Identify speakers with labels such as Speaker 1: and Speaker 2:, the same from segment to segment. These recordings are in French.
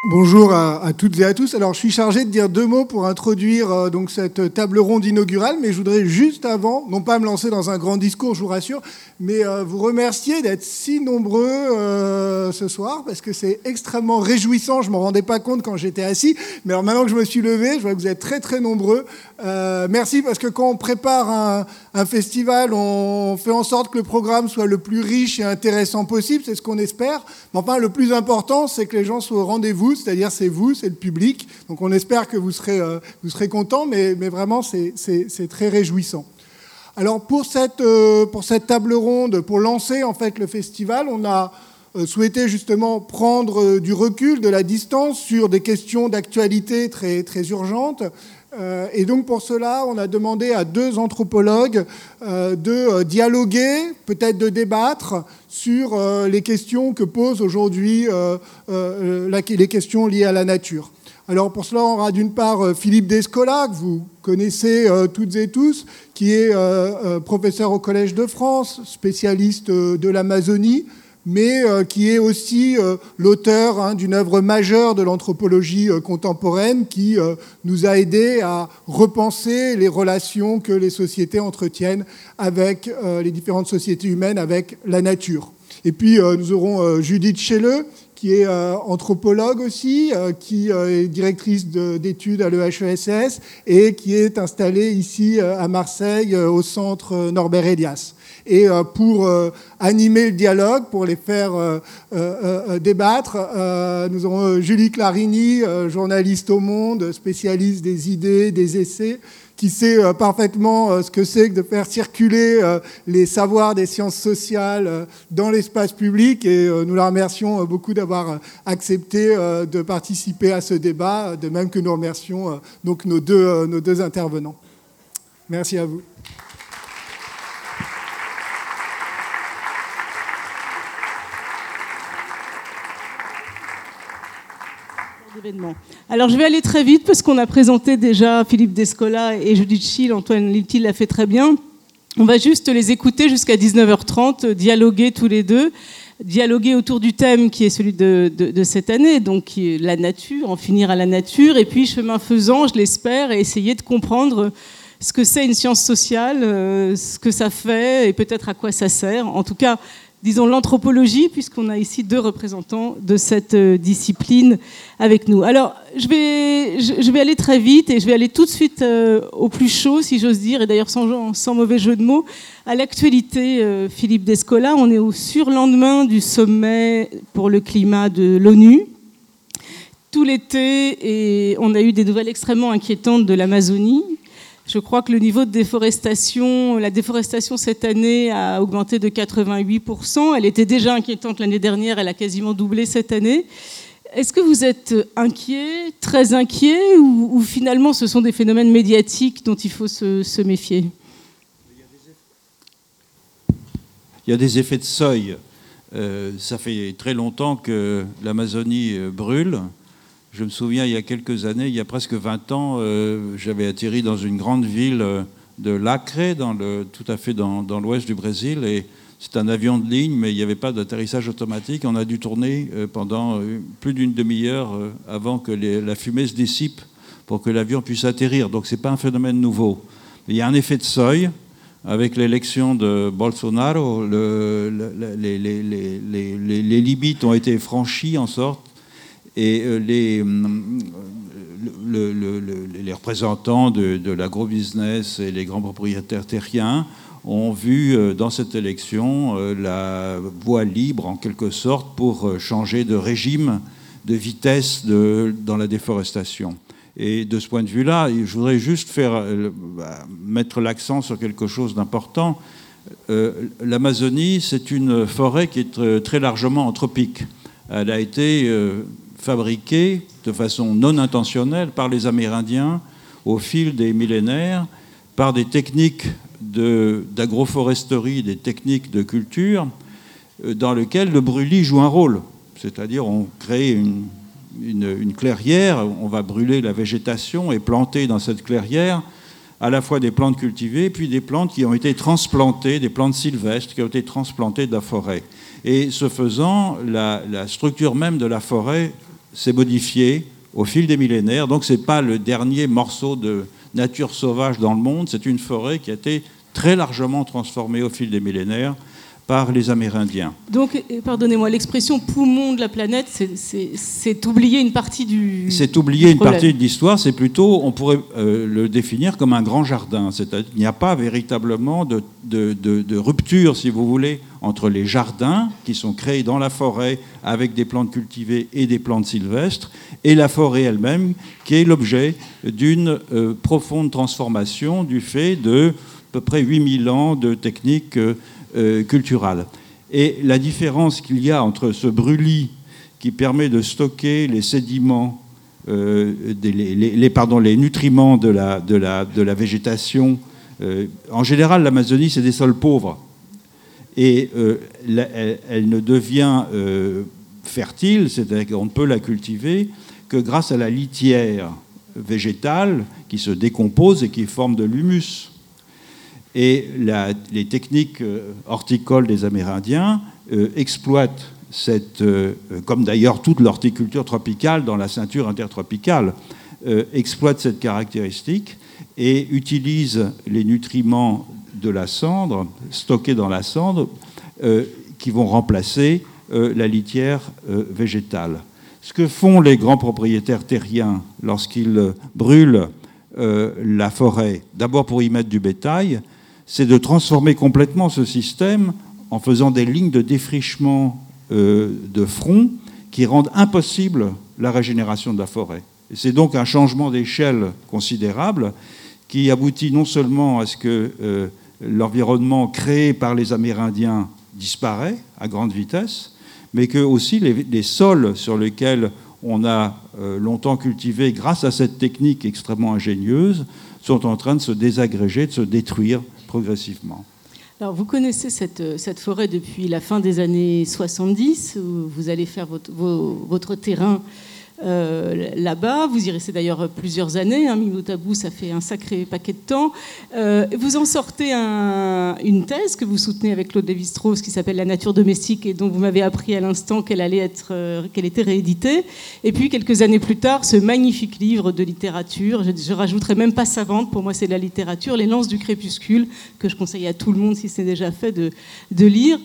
Speaker 1: Bonjour à toutes et à tous. Alors, je suis chargé de dire 2 mots pour introduire donc cette table ronde inaugurale, mais je voudrais juste avant, non pas me lancer dans un grand discours, je vous rassure, mais vous remercier d'être si nombreux ce soir, parce que c'est extrêmement réjouissant. Je ne m'en rendais pas compte quand j'étais assis, mais alors maintenant que je me suis levé, je vois que vous êtes très très nombreux. Merci, parce que quand on prépare un festival, on fait en sorte que le programme soit le plus riche et intéressant possible, c'est ce qu'on espère. Mais enfin, le plus important, c'est que les gens soient au rendez-vous, c'est-à-dire c'est vous, c'est le public. Donc on espère que vous serez contents, mais vraiment c'est très réjouissant. Alors pour cette table ronde, pour lancer en fait le festival, on a souhaité justement prendre du recul, de la distance sur des questions d'actualité très, très urgentes. Et donc pour cela, on a demandé à 2 anthropologues de dialoguer, peut-être de débattre sur les questions que posent aujourd'hui les questions liées à la nature. Alors pour cela, on aura d'une part Philippe Descola, que vous connaissez toutes et tous, qui est professeur au Collège de France, spécialiste de l'Amazonie, mais qui est aussi l'auteur d'une œuvre majeure de l'anthropologie contemporaine qui nous a aidés à repenser les relations que les sociétés entretiennent avec les différentes sociétés humaines, avec la nature. Et puis nous aurons Judith Schelle, qui est anthropologue aussi, qui est directrice d'études à l'EHESS et qui est installée ici à Marseille au centre Norbert Elias. Et pour animer le dialogue, pour les faire débattre, nous aurons Julie Clarini, journaliste au Monde, spécialiste des idées, des essais, qui sait parfaitement ce que c'est que de faire circuler les savoirs des sciences sociales dans l'espace public. Et nous la remercions beaucoup d'avoir accepté de participer à ce débat, de même que nous remercions donc nos deux intervenants. Merci à vous.
Speaker 2: Alors je vais aller très vite parce qu'on a présenté déjà Philippe Descola et Judith Schelle, Antoine Lilti l'a fait très bien. On va juste les écouter jusqu'à 19h30, dialoguer tous les deux, dialoguer autour du thème qui est celui de cette année, donc qui est la nature, en finir à la nature, et puis chemin faisant, je l'espère, et essayer de comprendre ce que c'est une science sociale, ce que ça fait et peut-être à quoi ça sert. En tout cas, disons l'anthropologie, puisqu'on a ici 2 représentants de cette discipline avec nous. Alors, je vais aller très vite et je vais aller tout de suite au plus chaud, si j'ose dire, et d'ailleurs sans mauvais jeu de mots, à l'actualité. Philippe Descola, on est au surlendemain du sommet pour le climat de l'ONU. Tout l'été, et on a eu des nouvelles extrêmement inquiétantes de l'Amazonie. Je crois que le niveau de déforestation, la déforestation cette année a augmenté de 88%. Elle était déjà inquiétante l'année dernière, elle a quasiment doublé cette année. Est-ce que vous êtes inquiet, très inquiet, ou finalement ce sont des phénomènes médiatiques dont il faut se méfier ?
Speaker 3: Il y a des effets de seuil. Ça fait très longtemps que l'Amazonie brûle. Je me souviens, il y a quelques années, il y a presque 20 ans, j'avais atterri dans une grande ville de L'acre, tout à fait dans l'ouest du Brésil. Et c'est un avion de ligne, mais il n'y avait pas d'atterrissage automatique. On a dû tourner pendant plus d'une demi-heure avant que la fumée se dissipe pour que l'avion puisse atterrir. Donc ce n'est pas un phénomène nouveau. Mais il y a un effet de seuil. Avec l'élection de Bolsonaro, les limites ont été franchies en sorte. Et les représentants de l'agrobusiness et les grands propriétaires terriens ont vu dans cette élection la voie libre, en quelque sorte, pour changer de régime, de vitesse dans la déforestation. Et de ce point de vue-là, je voudrais juste mettre l'accent sur quelque chose d'important. L'Amazonie, c'est une forêt qui est très largement anthropique. Elle a été fabriquée de façon non intentionnelle par les Amérindiens au fil des millénaires, par des techniques d'agroforesterie, des techniques de culture, dans lesquelles le brûlis joue un rôle. C'est-à-dire on crée une clairière, on va brûler la végétation et planter dans cette clairière à la fois des plantes cultivées, puis des plantes qui ont été transplantées, des plantes sylvestres qui ont été transplantées de la forêt. Et ce faisant, la structure même de la forêt s'est modifié au fil des millénaires. Donc ce n'est pas le dernier morceau de nature sauvage dans le monde, c'est une forêt qui a été très largement transformée au fil des millénaires par les Amérindiens.
Speaker 2: Donc, pardonnez-moi, l'expression poumon de la planète, c'est oublier une partie du
Speaker 3: C'est oublier une
Speaker 2: problème.
Speaker 3: partie de l'histoire, c'est plutôt, on pourrait le définir comme un grand jardin. C'est-à-dire qu'il n'y a pas véritablement de rupture, si vous voulez, entre les jardins qui sont créés dans la forêt avec des plantes cultivées et des plantes sylvestres, et la forêt elle-même, qui est l'objet d'une profonde transformation du fait de à peu près 8000 ans de techniques culturales. Et la différence qu'il y a entre ce brûlis qui permet de stocker les sédiments, les nutriments de la végétation, en général l'Amazonie c'est des sols pauvres, et elle ne devient fertile, c'est-à-dire qu'on ne peut la cultiver que grâce à la litière végétale qui se décompose et qui forme de l'humus. Et les techniques horticoles des Amérindiens exploitent comme d'ailleurs toute l'horticulture tropicale dans la ceinture intertropicale, exploite cette caractéristique et utilise les nutriments de la cendre, stockés dans la cendre, qui vont remplacer la litière végétale. Ce que font les grands propriétaires terriens lorsqu'ils brûlent la forêt, d'abord pour y mettre du bétail, c'est de transformer complètement ce système en faisant des lignes de défrichement de front qui rendent impossible la régénération de la forêt. Et c'est donc un changement d'échelle considérable qui aboutit non seulement à ce que l'environnement créé par les Amérindiens disparaît à grande vitesse, mais que aussi les sols sur lesquels on a longtemps cultivé grâce à cette technique extrêmement ingénieuse sont en train de se désagréger, de se détruire progressivement.
Speaker 2: Alors, vous connaissez cette forêt depuis la fin des années 70, où vous allez faire votre terrain là-bas. Vous y restez d'ailleurs plusieurs années. Mis bout à bout, ça fait un sacré paquet de temps. Vous en sortez une thèse que vous soutenez avec Claude Lévi-Strauss qui s'appelle « La nature domestique » et dont vous m'avez appris à l'instant qu'elle était rééditée. Et puis, quelques années plus tard, ce magnifique livre de littérature, je rajouterais même pas savante, pour moi c'est de la littérature, « Les lances du crépuscule », que je conseille à tout le monde, si c'est déjà fait, de lire.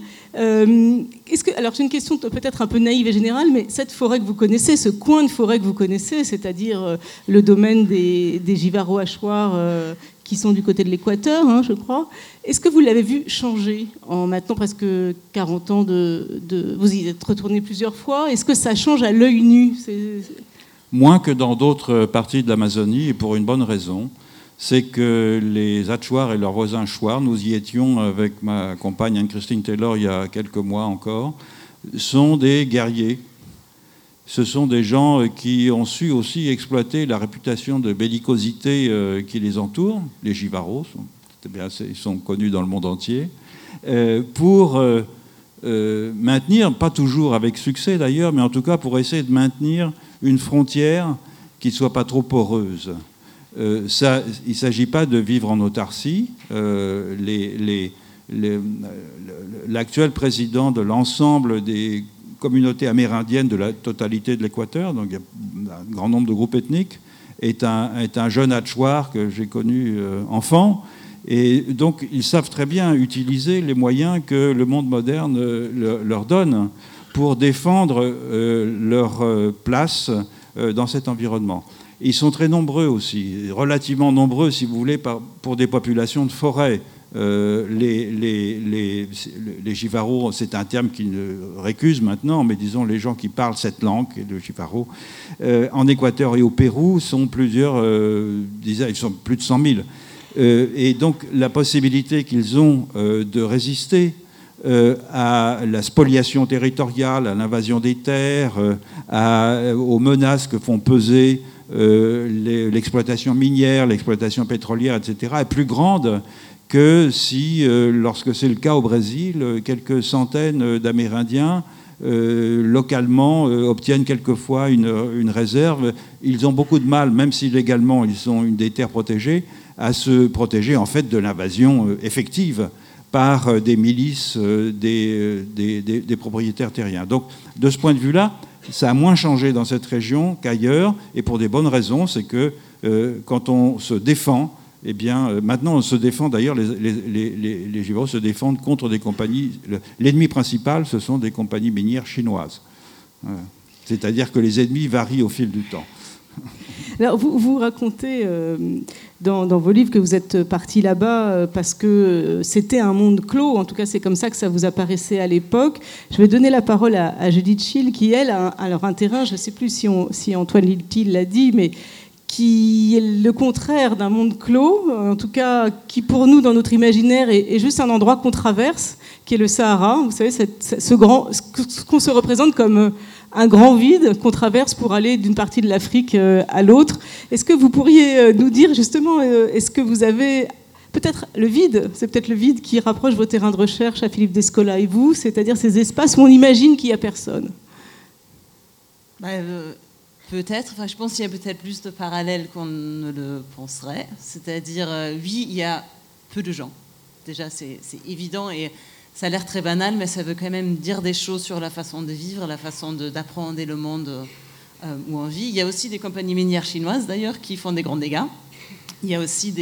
Speaker 2: Alors c'est une question peut-être un peu naïve et générale, mais cette forêt que vous connaissez, ce coin de forêt que vous connaissez, c'est-à-dire le domaine des Jivaro-hachoirs qui sont du côté de l'Équateur, je crois, est-ce que vous l'avez vu changer en maintenant presque 40 ans vous y êtes retourné plusieurs fois? Est-ce que ça change à l'œil nu?
Speaker 3: Moins que dans d'autres parties de l'Amazonie, et pour une bonne raison. C'est que les Hachoirs et leurs voisins Chouars, nous y étions avec ma compagne Anne-Christine Taylor il y a quelques mois encore, sont des guerriers. Ce sont des gens qui ont su aussi exploiter la réputation de bellicosité qui les entoure. Les Jivaros, ils sont connus dans le monde entier, pour maintenir, pas toujours avec succès d'ailleurs, mais en tout cas pour essayer de maintenir une frontière qui ne soit pas trop poreuse. Il ne s'agit pas de vivre en autarcie. L'actuel président de l'ensemble des communautés amérindiennes de la totalité de l'Équateur, donc il y a un grand nombre de groupes ethniques, est un jeune Hachoir que j'ai connu enfant. Et donc ils savent très bien utiliser les moyens que le monde moderne leur donne pour défendre leur place dans cet environnement. Ils sont très nombreux aussi, relativement nombreux, si vous voulez, pour des populations de forêt. Les Jivaro, c'est un terme qui récuse maintenant, mais disons les gens qui parlent cette langue, le Jivaro, en Équateur et au Pérou, sont ils sont plus de 100 000. Et donc la possibilité qu'ils ont de résister à la spoliation territoriale, à l'invasion des terres, aux menaces que font peser l'exploitation minière, l'exploitation pétrolière, etc., est plus grande que si, lorsque c'est le cas au Brésil, quelques centaines d'Amérindiens localement obtiennent quelquefois une réserve. Ils ont beaucoup de mal, même si légalement ils sont une des terres protégées, à se protéger en fait de l'invasion effective par des milices des propriétaires terriens. Donc, de ce point de vue-là, ça a moins changé dans cette région qu'ailleurs, et pour des bonnes raisons. C'est que quand on se défend, eh bien, maintenant on se défend, d'ailleurs les gévauds se défendent contre des compagnies, l'ennemi principal ce sont des compagnies minières chinoises. C'est-à-dire que les ennemis varient au fil du temps.
Speaker 2: Alors, vous racontez dans vos livres que vous êtes parti là-bas parce que c'était un monde clos. En tout cas, c'est comme ça que ça vous apparaissait à l'époque. Je vais donner la parole à Judith Schill, qui, elle, a alors un terrain, je ne sais plus si Antoine Lilti l'a dit, mais qui est le contraire d'un monde clos, en tout cas qui pour nous, dans notre imaginaire, est juste un endroit qu'on traverse, qui est le Sahara. Vous savez, ce qu'on se représente comme un grand vide qu'on traverse pour aller d'une partie de l'Afrique à l'autre. Est-ce que vous pourriez nous dire justement, est-ce que vous avez peut-être le vide, c'est peut-être le vide qui rapproche vos terrains de recherche à Philippe Descola et vous, c'est-à-dire ces espaces où on imagine qu'il n'y a personne?
Speaker 4: Peut-être, je pense qu'il y a peut-être plus de parallèles qu'on ne le penserait. C'est-à-dire, oui, il y a peu de gens. Déjà, c'est évident et ça a l'air très banal, mais ça veut quand même dire des choses sur la façon de vivre, la façon d'appréhender le monde où on vit. Il y a aussi des compagnies minières chinoises, d'ailleurs, qui font des grands dégâts. Il y a aussi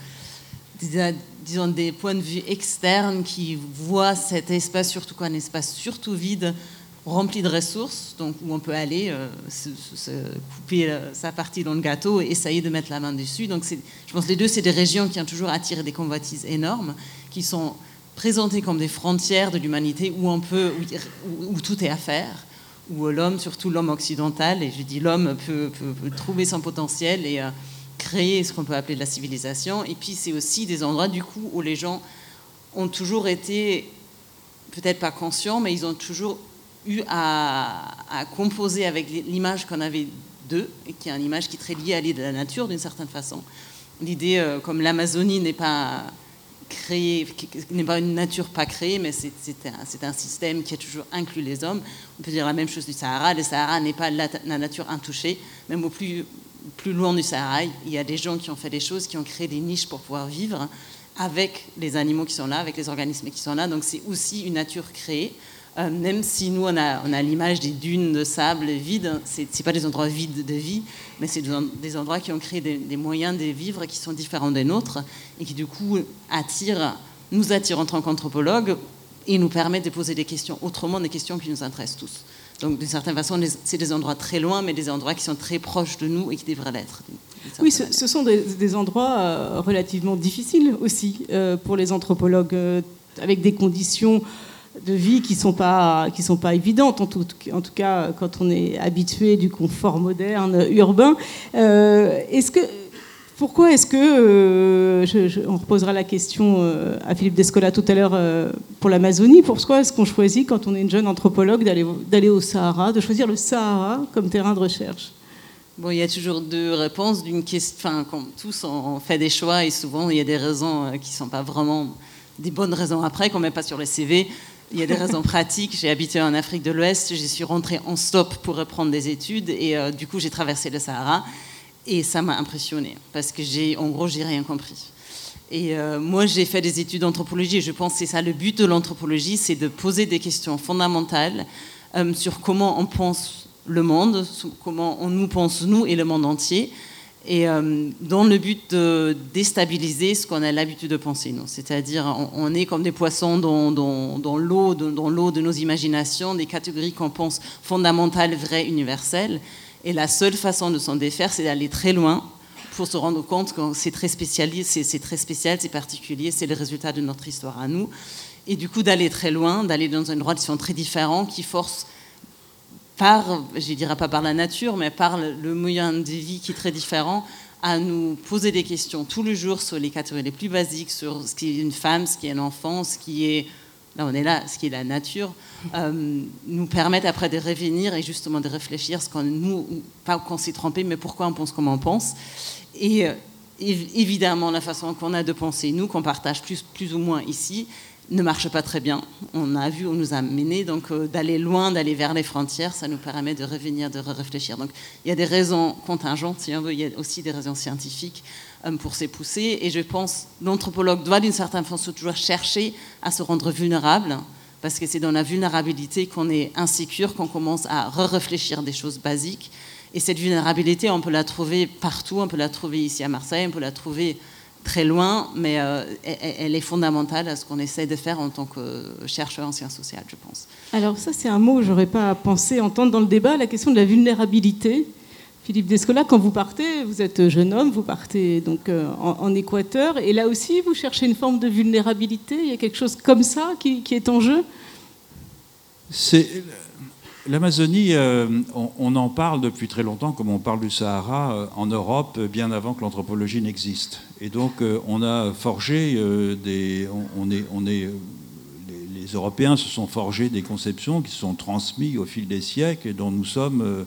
Speaker 4: disons, des points de vue externes qui voient cet espace, surtout un espace surtout vide, rempli de ressources, donc où on peut aller se couper sa partie dans le gâteau et essayer de mettre la main dessus. Donc je pense que les deux, c'est des régions qui ont toujours attiré des convoitises énormes, qui sont présentées comme des frontières de l'humanité où tout est à faire, où l'homme, surtout l'homme occidental, et je dis l'homme peut trouver son potentiel et créer ce qu'on peut appeler de la civilisation. Et puis c'est aussi des endroits du coup où les gens ont toujours été, peut-être pas conscients, mais ils ont toujours eu à composer avec l'image qu'on avait d'eux, et qui est une image qui est très liée à l'idée de la nature d'une certaine façon. L'idée, comme l'Amazonie n'est pas créée, n'est pas une nature pas créée, mais c'est un système qui a toujours inclus les hommes. On peut dire la même chose du Sahara. Le Sahara n'est pas la nature intouchée, même au plus loin du Sahara, il y a des gens qui ont fait des choses, qui ont créé des niches pour pouvoir vivre avec les animaux qui sont là, avec les organismes qui sont là. Donc c'est aussi une nature créée. Même si nous, on a l'image des dunes de sable vides, c'est pas des endroits vides de vie, mais c'est des endroits qui ont créé des moyens de vivre qui sont différents des nôtres et qui, du coup, nous attirent en tant qu'anthropologues et nous permettent de poser des questions autrement, des questions qui nous intéressent tous. Donc, d'une certaine façon, c'est des endroits très loin, mais des endroits qui sont très proches de nous et qui devraient l'être.
Speaker 2: Oui, ce sont des endroits relativement difficiles aussi pour les anthropologues, avec des conditions de vie qui sont pas évidentes, en tout cas quand on est habitué du confort moderne urbain. Pourquoi est-ce que on reposera la question à Philippe Descola tout à l'heure pour l'Amazonie, pourquoi est-ce qu'on choisit quand on est une jeune anthropologue d'aller au Sahara, de choisir le Sahara comme terrain de recherche?
Speaker 4: Bon, il y a toujours deux réponses d'une question. Comme tous, on fait des choix et souvent il y a des raisons qui ne sont pas vraiment des bonnes raisons après, qu'on ne met pas sur le CV. Il y a des raisons pratiques. J'ai habité en Afrique de l'Ouest, j'y suis rentrée en stop pour reprendre des études et du coup j'ai traversé le Sahara et ça m'a impressionnée parce que en gros j'ai rien compris. Et moi j'ai fait des études d'anthropologie et je pense que c'est ça le but de l'anthropologie, c'est de poser des questions fondamentales sur comment on pense le monde, comment on nous pense nous et le monde entier. Et dans le but de déstabiliser ce qu'on a l'habitude de penser, nous. C'est-à-dire, on est comme des poissons dans l'eau de nos imaginations, des catégories qu'on pense fondamentales, vraies, universelles. Et la seule façon de s'en défaire, c'est d'aller très loin pour se rendre compte que c'est très spécial, c'est particulier, c'est le résultat de notre histoire à nous. Et du coup, d'aller très loin, d'aller dans un endroit qui sont très différents, qui forcent je ne dirais pas par la nature, mais par le moyen de vie qui est très différent, à nous poser des questions tous les jours sur les catégories les plus basiques, sur ce qui est une femme, ce qui est un enfant, ce qui est, là on est là, ce qui est la nature, nous permettent après de revenir et justement de réfléchir pas qu'on s'est trompé, mais pourquoi on pense comme on pense. Et évidemment, la façon qu'on a de penser, nous, qu'on partage plus ou moins ici, ne marche pas très bien. On a vu, on nous a menés, donc d'aller loin, d'aller vers les frontières, ça nous permet de revenir, de réfléchir. Donc il y a des raisons contingentes, si on veut, il y a aussi des raisons scientifiques pour s'y pousser. Et je pense que l'anthropologue doit d'une certaine façon toujours chercher à se rendre vulnérable, parce que c'est dans la vulnérabilité qu'on est insécure, qu'on commence à réfléchir des choses basiques. Et cette vulnérabilité, on peut la trouver partout, on peut la trouver ici à Marseille, on peut la trouver très loin, mais elle est fondamentale à ce qu'on essaie de faire en tant que chercheur en sciences sociales, je pense.
Speaker 2: Alors ça, c'est un mot que je n'aurais pas pensé entendre dans le débat, la question de la vulnérabilité. Philippe Descola, quand vous partez, vous êtes jeune homme, vous partez donc en Équateur, et là aussi, vous cherchez une forme de vulnérabilité. Il y a quelque chose comme ça qui est en jeu.
Speaker 3: L'Amazonie, on en parle depuis très longtemps, comme on parle du Sahara en Europe, bien avant que l'anthropologie n'existe. Et donc, on a forgé les Européens se sont forgés des conceptions qui se sont transmises au fil des siècles et dont nous sommes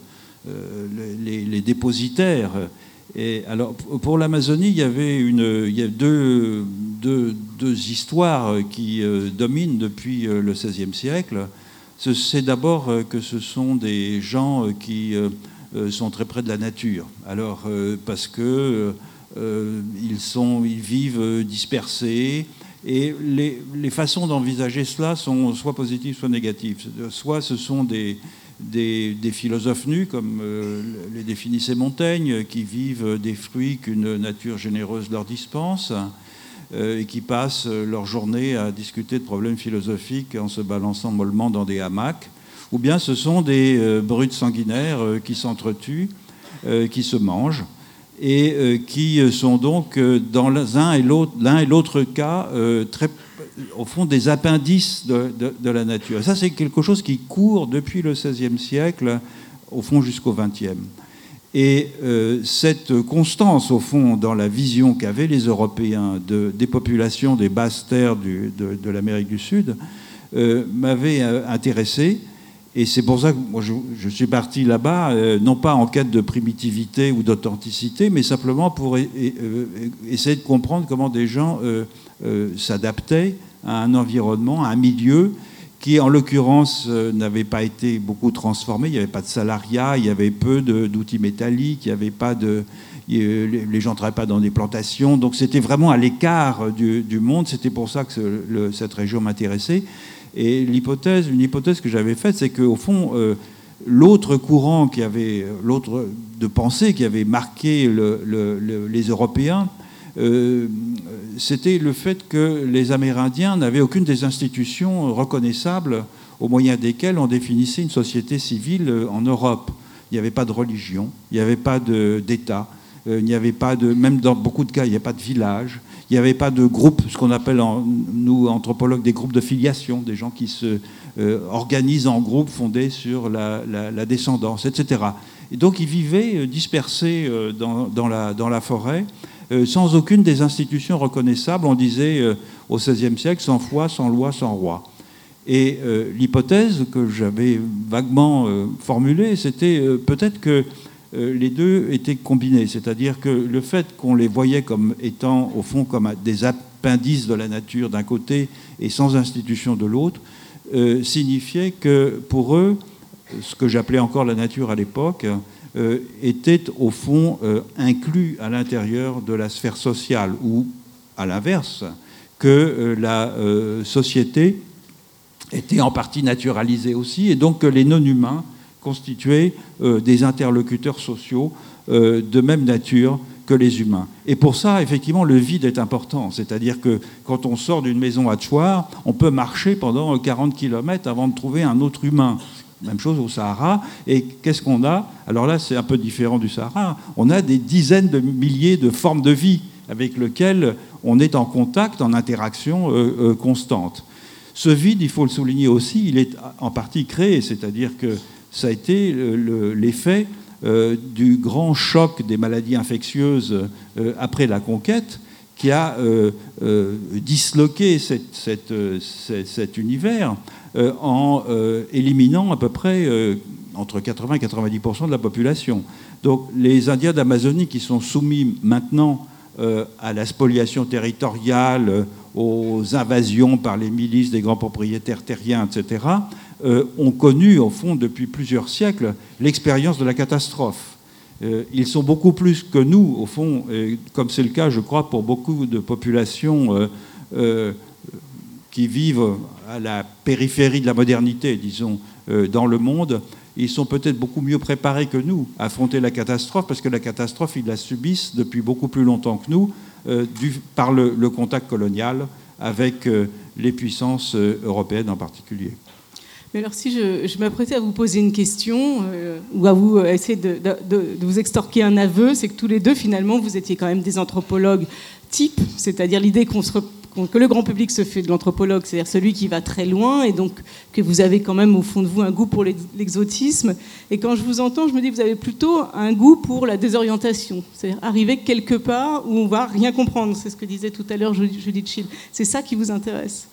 Speaker 3: les dépositaires. Et alors, pour l'Amazonie, il y a deux histoires qui dominent depuis le XVIe siècle. C'est d'abord que ce sont des gens qui sont très près de la nature. Alors, parce que ils vivent dispersés, et les façons d'envisager cela sont soit positives, soit négatives. Soit ce sont des philosophes nus, comme les définissait Montaigne, qui vivent des fruits qu'une nature généreuse leur dispense, et qui passent leur journée à discuter de problèmes philosophiques en se balançant mollement dans des hamacs. Ou bien ce sont des brutes sanguinaires qui s'entretuent, qui se mangent, et qui sont donc, dans l'un et l'autre cas, au fond, des appendices de la nature. Et ça, c'est quelque chose qui court depuis le XVIe siècle, au fond, jusqu'au XXe. Et cette constance, au fond, dans la vision qu'avaient les Européens des populations des basses terres de l'Amérique du Sud, m'avait intéressé. Et c'est pour ça que moi, je suis parti là-bas, non pas en quête de primitivité ou d'authenticité, mais simplement pour essayer de comprendre comment des gens s'adaptaient à un environnement, à un milieu qui, en l'occurrence, n'avait pas été beaucoup transformé. Il n'y avait pas de salariat, il y avait peu d'outils métalliques, il n'y avait pas les gens ne travaillaient pas dans des plantations. Donc c'était vraiment à l'écart du monde. C'était pour ça que cette région m'intéressait. Et une hypothèse que j'avais faite, c'est qu'au fond, l'autre courant de pensée qui avait marqué les Européens, c'était le fait que les Amérindiens n'avaient aucune des institutions reconnaissables au moyen desquelles on définissait une société civile en Europe. Il n'y avait pas de religion, il n'y avait pas d'État, il n'y avait pas même dans beaucoup de cas, il n'y avait pas de village, il n'y avait pas de groupe, ce qu'on appelle, nous, anthropologues, des groupes de filiation, des gens qui se organisent en groupe fondés sur la descendance, etc. Et donc, ils vivaient dispersés dans la forêt, sans aucune des institutions reconnaissables. On disait au XVIe siècle, sans foi, sans loi, sans roi. Et l'hypothèse que j'avais vaguement formulée, c'était peut-être que les deux étaient combinés. C'est-à-dire que le fait qu'on les voyait comme étant, au fond, comme des appendices de la nature d'un côté et sans institution de l'autre, signifiait que pour eux, ce que j'appelais encore la nature à l'époque, était au fond inclus à l'intérieur de la sphère sociale, ou à l'inverse, que la société était en partie naturalisée aussi, et donc que les non-humains constituaient des interlocuteurs sociaux de même nature que les humains. Et pour ça, effectivement, le vide est important. C'est-à-dire que quand on sort d'une maison à Tchouar, on peut marcher pendant 40 km avant de trouver un autre humain. Même chose au Sahara. Et qu'est-ce qu'on a? Alors là, c'est un peu différent du Sahara. On a des dizaines de milliers de formes de vie avec lesquelles on est en contact, en interaction constante. Ce vide, il faut le souligner aussi, il est en partie créé, c'est-à-dire que ça a été l'effet du grand choc des maladies infectieuses après la conquête qui a disloqué cet univers en éliminant à peu près entre 80 et 90% de la population. Donc les Indiens d'Amazonie qui sont soumis maintenant à la spoliation territoriale, aux invasions par les milices des grands propriétaires terriens, etc., ont connu, au fond, depuis plusieurs siècles, l'expérience de la catastrophe. Ils sont beaucoup plus que nous, au fond, comme c'est le cas, je crois, pour beaucoup de populations qui vivent à la périphérie de la modernité, disons, dans le monde, ils sont peut-être beaucoup mieux préparés que nous à affronter la catastrophe, parce que la catastrophe, ils la subissent depuis beaucoup plus longtemps que nous, par le contact colonial avec les puissances européennes en particulier.
Speaker 2: Mais alors, si je m'apprêtais à vous poser une question, ou à vous essayer de vous extorquer un aveu, c'est que tous les deux, finalement, vous étiez quand même des anthropologues types, c'est-à-dire l'idée que le grand public se fait de l'anthropologue, c'est-à-dire celui qui va très loin, et donc que vous avez quand même au fond de vous un goût pour l'exotisme. Et quand je vous entends, je me dis que vous avez plutôt un goût pour la désorientation, c'est-à-dire arriver quelque part où on va rien comprendre. C'est ce que disait tout à l'heure Judith Schill. C'est ça qui vous intéresse?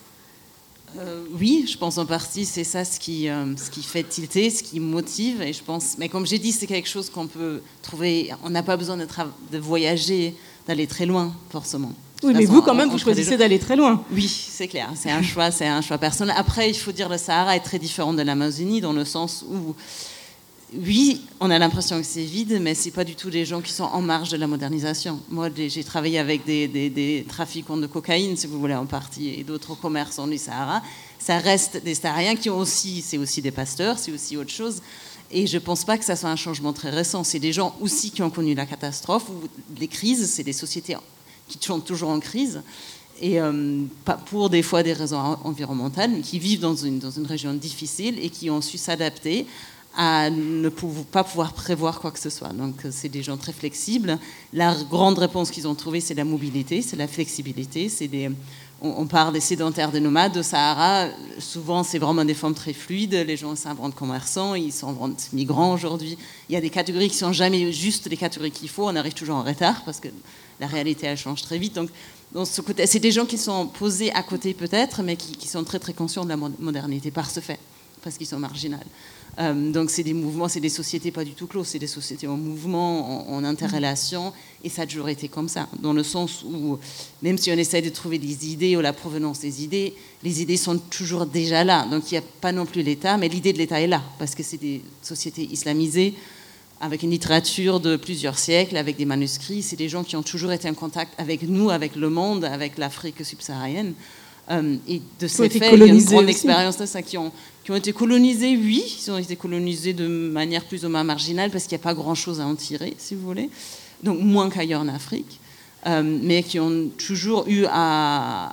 Speaker 4: Oui, je pense en partie, c'est ça ce qui fait tilter, ce qui motive. Et je pense, mais comme j'ai dit, c'est quelque chose qu'on peut trouver. On n'a pas besoin de voyager, d'aller très loin, forcément.
Speaker 2: Oui, mais vous, quand même, vous choisissez d'aller très loin.
Speaker 4: Oui, c'est clair. C'est un choix personnel. Après, il faut dire le Sahara est très différent de l'Amazonie dans le sens où, oui, on a l'impression que c'est vide, mais c'est pas du tout des gens qui sont en marge de la modernisation. Moi, j'ai travaillé avec des trafiquants de cocaïne, si vous voulez, en partie, et d'autres commerçants du Sahara. Ça reste des Sahariens qui ont aussi, c'est aussi des pasteurs, c'est aussi autre chose. Et je pense pas que ça soit un changement très récent. C'est des gens aussi qui ont connu la catastrophe ou les crises. C'est des sociétés qui sont toujours en crise. Et pour des fois des raisons environnementales, mais qui vivent dans une région difficile et qui ont su s'adapter à ne pas pouvoir prévoir quoi que ce soit. Donc c'est des gens très flexibles. La grande réponse qu'ils ont trouvée, c'est la mobilité, c'est la flexibilité. On parle des sédentaires, des nomades. Au Sahara, souvent, c'est vraiment des formes très fluides. Les gens s'inventent commerçants, ils s'inventent migrants aujourd'hui. Il y a des catégories qui ne sont jamais juste les catégories qu'il faut. On arrive toujours en retard parce que la réalité, elle change très vite. Donc, dans ce côté, c'est des gens qui sont posés à côté peut-être, mais qui sont très, très conscients de la modernité par ce fait, parce qu'ils sont marginaux. Donc c'est des mouvements, c'est des sociétés pas du tout closes, c'est des sociétés en mouvement, en interrelation, et ça a toujours été comme ça, dans le sens où, même si on essaie de trouver des idées ou la provenance des idées, les idées sont toujours déjà là, donc il n'y a pas non plus l'État, mais l'idée de l'État est là, parce que c'est des sociétés islamisées, avec une littérature de plusieurs siècles, avec des manuscrits, c'est des gens qui ont toujours été en contact avec nous, avec le monde, avec l'Afrique subsaharienne, et de ces faits, il y a une grande expérience de ça, qui ont été colonisés, oui, ils ont été colonisés de manière plus ou moins marginale parce qu'il n'y a pas grand-chose à en tirer, si vous voulez, donc moins qu'ailleurs en Afrique, mais qui ont toujours eu à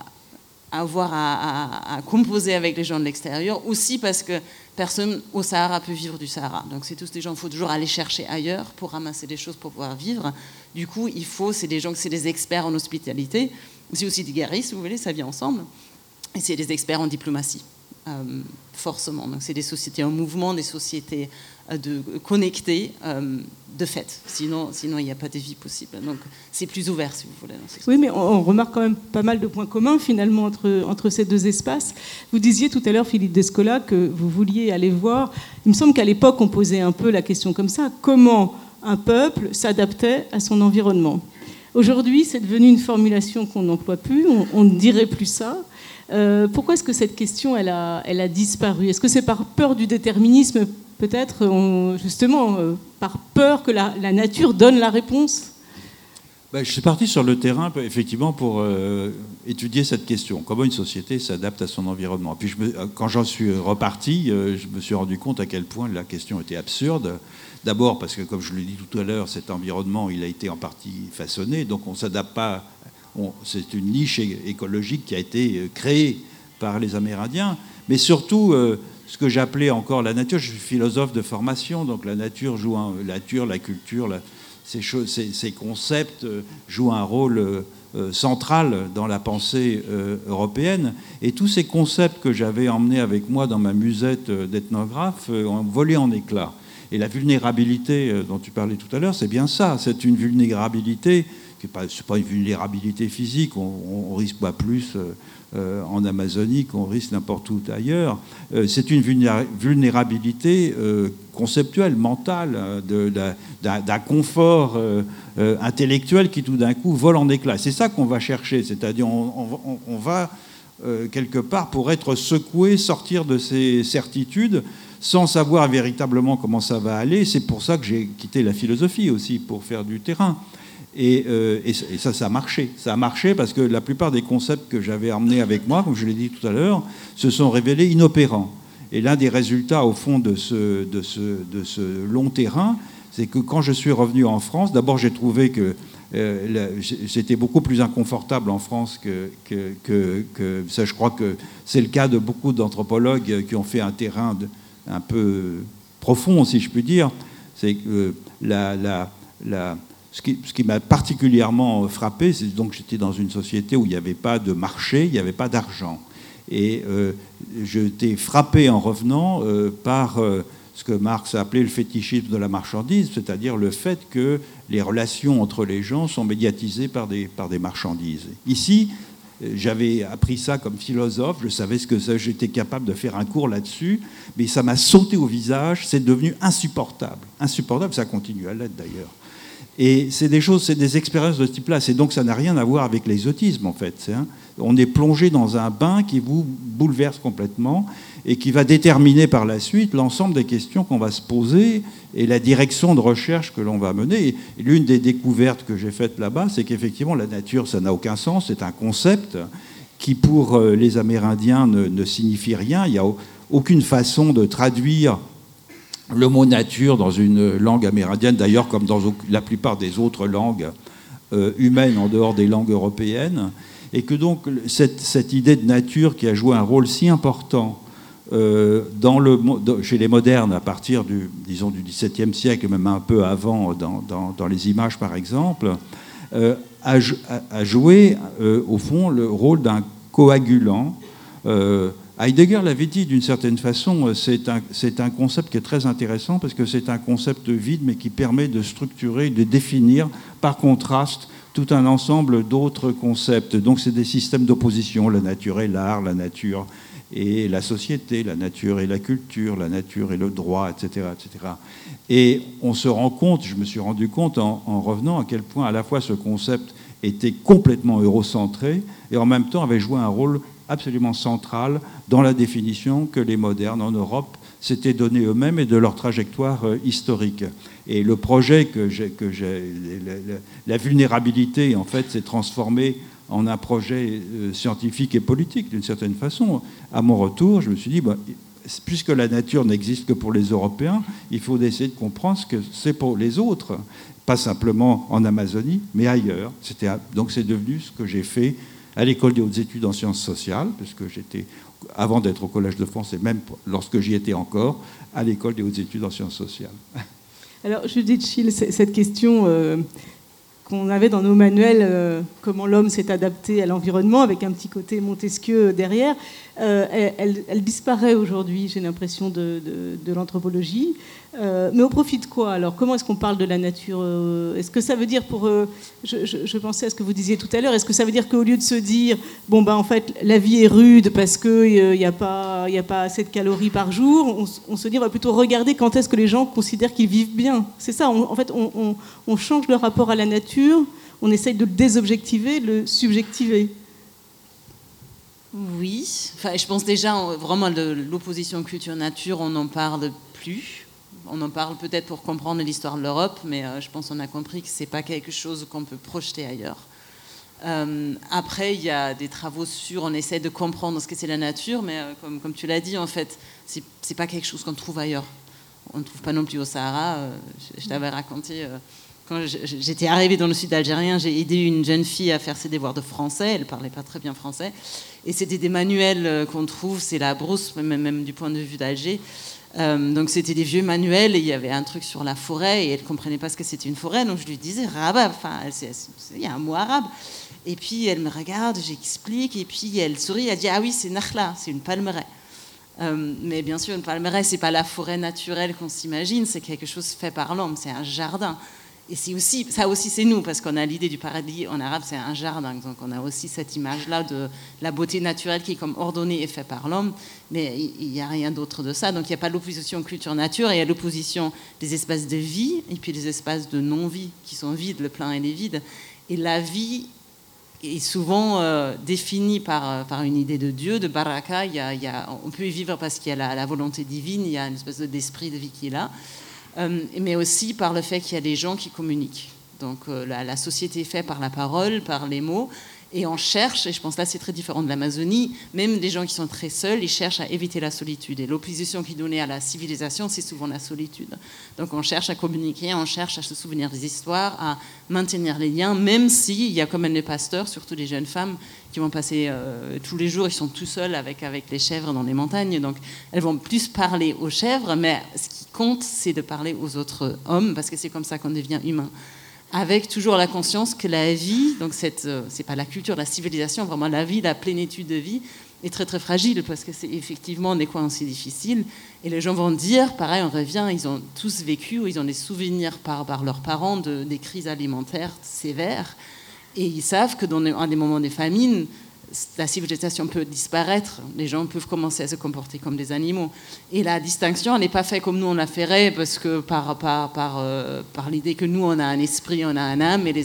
Speaker 4: composer avec les gens de l'extérieur, aussi parce que personne au Sahara peut vivre du Sahara. Donc c'est tous des gens, il faut toujours aller chercher ailleurs pour ramasser des choses pour pouvoir vivre. Du coup, c'est des gens, c'est des experts en hospitalité, c'est aussi des guerriers, si vous voulez, ça vient ensemble, et c'est des experts en diplomatie. Forcément. Donc c'est des sociétés en mouvement, des sociétés connectées de fait. Sinon, il n'y a pas de vie possible. Donc c'est plus ouvert, si vous voulez.
Speaker 2: Oui, mais on remarque quand même pas mal de points communs finalement entre ces deux espaces. Vous disiez tout à l'heure, Philippe Descola, que vous vouliez aller voir. Il me semble qu'à l'époque, on posait un peu la question comme ça, comment un peuple s'adaptait à son environnement. Aujourd'hui, c'est devenu une formulation qu'on n'emploie plus, on ne dirait plus ça. Pourquoi est-ce que cette question, elle a disparu? Est-ce que c'est par peur du déterminisme, peut-être, justement, par peur que la nature donne la réponse?
Speaker 3: Je suis parti sur le terrain, effectivement, pour étudier cette question. Comment une société s'adapte à son environnement. Puis quand j'en suis reparti, je me suis rendu compte à quel point la question était absurde. D'abord parce que, comme je l'ai dit tout à l'heure, cet environnement, il a été en partie façonné, donc on ne s'adapte pas. C'est une niche écologique qui a été créée par les Amérindiens. Mais surtout, ce que j'appelais encore la nature, je suis philosophe de formation, donc la nature joue la culture, ces concepts jouent un rôle central dans la pensée européenne. Et tous ces concepts que j'avais emmenés avec moi dans ma musette d'ethnographe ont volé en éclats. Et la vulnérabilité dont tu parlais tout à l'heure, c'est bien ça. C'est une vulnérabilité, c'est pas une vulnérabilité physique, on risque pas plus en Amazonie qu'on risque n'importe où ailleurs. C'est une vulnérabilité conceptuelle, mentale, d'un confort intellectuel qui tout d'un coup vole en éclats. C'est ça qu'on va chercher, c'est-à-dire on va quelque part pour être secoué, sortir de ces certitudes, sans savoir véritablement comment ça va aller. C'est pour ça que j'ai quitté la philosophie aussi, pour faire du terrain. Et ça a marché. Ça a marché parce que la plupart des concepts que j'avais emmenés avec moi, comme je l'ai dit tout à l'heure, se sont révélés inopérants. Et l'un des résultats, au fond, de ce long terrain, c'est que quand je suis revenu en France, d'abord j'ai trouvé que c'était beaucoup plus inconfortable en France que ça. Je crois que c'est le cas de beaucoup d'anthropologues qui ont fait un terrain un peu profond, si je puis dire. C'est que ce qui m'a particulièrement frappé, c'est donc j'étais dans une société où il n'y avait pas de marché, il n'y avait pas d'argent. Et j'étais frappé en revenant par ce que Marx a appelé le fétichisme de la marchandise, c'est-à-dire le fait que les relations entre les gens sont médiatisées par des marchandises. Ici, j'avais appris ça comme philosophe, je savais ce que ça, j'étais capable de faire un cours là-dessus, mais ça m'a sauté au visage, c'est devenu insupportable. Insupportable, ça continue à l'être d'ailleurs. Et c'est des expériences de ce type-là. C'est donc ça n'a rien à voir avec l'exotisme en fait. On est plongé dans un bain qui vous bouleverse complètement et qui va déterminer par la suite l'ensemble des questions qu'on va se poser et la direction de recherche que l'on va mener. Et l'une des découvertes que j'ai faites là-bas, c'est qu'effectivement la nature, ça n'a aucun sens. C'est un concept qui pour les Amérindiens ne signifie rien. Il n'y a aucune façon de traduire le mot nature dans une langue amérindienne, d'ailleurs comme dans la plupart des autres langues humaines en dehors des langues européennes, et que donc cette idée de nature qui a joué un rôle si important chez les modernes à partir du XVIIe siècle, même un peu avant dans les images par exemple, a joué au fond le rôle d'un coagulant. Heidegger l'avait dit d'une certaine façon, c'est un concept qui est très intéressant parce que c'est un concept vide mais qui permet de structurer, de définir par contraste tout un ensemble d'autres concepts. Donc c'est des systèmes d'opposition, la nature et l'art, la nature et la société, la nature et la culture, la nature et le droit, etc. etc. Et on se rend compte, je me suis rendu compte en revenant à quel point à la fois ce concept était complètement eurocentré et en même temps avait joué un rôle absolument central dans la définition que les modernes en Europe s'étaient donné eux-mêmes et de leur trajectoire historique. Et le projet la vulnérabilité, en fait, s'est transformé en un projet scientifique et politique, d'une certaine façon. À mon retour, je me suis dit, puisque la nature n'existe que pour les Européens, il faut essayer de comprendre ce que c'est pour les autres, pas simplement en Amazonie, mais ailleurs. Donc c'est devenu ce que j'ai fait à l'école des hautes études en sciences sociales, puisque j'étais, avant d'être au Collège de France, et même lorsque j'y étais encore, à l'école des hautes études en sciences sociales.
Speaker 2: Alors, Judith Schill, cette question qu'on avait dans nos manuels, comment l'homme s'est adapté à l'environnement, avec un petit côté Montesquieu derrière, elle disparaît aujourd'hui, j'ai l'impression, de l'anthropologie. Mais au profit de quoi? Alors, comment est-ce qu'on parle de la nature? Est-ce que ça veut dire, je pensais à ce que vous disiez tout à l'heure, est-ce que ça veut dire qu'au lieu de se dire, en fait, la vie est rude parce qu'il n'y a pas assez de calories par jour, on se dit, on va plutôt regarder quand est-ce que les gens considèrent qu'ils vivent bien. C'est ça, en fait, on change le rapport à la nature, on essaye de le désobjectiver, de le subjectiver.
Speaker 4: Oui, je pense déjà vraiment de l'opposition culture-nature, on n'en parle plus. On en parle peut-être pour comprendre l'histoire de l'Europe, mais je pense qu'on a compris que ce n'est pas quelque chose qu'on peut projeter ailleurs. Après, il y a des travaux sur, on essaie de comprendre ce que c'est la nature, mais comme tu l'as dit, en fait, c'est pas quelque chose qu'on trouve ailleurs. On ne trouve pas non plus au Sahara. Je t'avais raconté, quand j'étais arrivée dans le sud algérien, j'ai aidé une jeune fille à faire ses devoirs de français, elle ne parlait pas très bien français, et c'était des manuels qu'on trouve, c'est la brousse, même du point de vue d'Alger. Donc c'était des vieux manuels et il y avait un truc sur la forêt et elle ne comprenait pas ce que c'était une forêt, donc je lui disais rabab, il y a un mot arabe, et puis elle me regarde, j'explique et puis elle sourit, elle dit ah oui c'est nakhla, c'est une palmeraie. Mais bien sûr une palmeraie c'est pas la forêt naturelle qu'on s'imagine, c'est quelque chose fait par l'homme, c'est un jardin. Et ça aussi c'est nous, parce qu'on a l'idée du paradis en arabe, c'est un jardin. Donc on a aussi cette image-là de la beauté naturelle qui est comme ordonnée et faite par l'homme, mais il n'y a rien d'autre de ça. Donc il n'y a pas l'opposition culture-nature, il y a l'opposition des espaces de vie et puis des espaces de non-vie qui sont vides, le plein et les vides. Et la vie est souvent définie par une idée de Dieu, de baraka. On peut y vivre parce qu'il y a la volonté divine, il y a une espèce d'esprit de vie qui est là. Mais aussi par le fait qu'il y a des gens qui communiquent. Donc la société est faite par la parole, par les mots. Et on cherche, et je pense là c'est très différent de l'Amazonie, même des gens qui sont très seuls, ils cherchent à éviter la solitude. Et l'opposition qui est donnée à la civilisation, c'est souvent la solitude. Donc on cherche à communiquer, on cherche à se souvenir des histoires, à maintenir les liens, même s'il y a quand même des pasteurs, surtout des jeunes femmes, qui vont passer tous les jours, ils sont tout seuls avec les chèvres dans les montagnes. Donc elles vont plus parler aux chèvres, mais ce qui compte, c'est de parler aux autres hommes, parce que c'est comme ça qu'on devient humain. Avec toujours la conscience que la vie, donc c'est pas la culture, la civilisation, vraiment la vie, la plénitude de vie, est très très fragile, parce que c'est effectivement des coins aussi difficiles. Et les gens vont dire, pareil, on revient, ils ont tous vécu, ils ont des souvenirs par leurs parents des crises alimentaires sévères, et ils savent que dans un des moments des famines, la civilisation peut disparaître, les gens peuvent commencer à se comporter comme des animaux. Et la distinction, elle n'est pas faite comme nous on la ferait, parce que par l'idée que nous on a un esprit, on a un âme, et les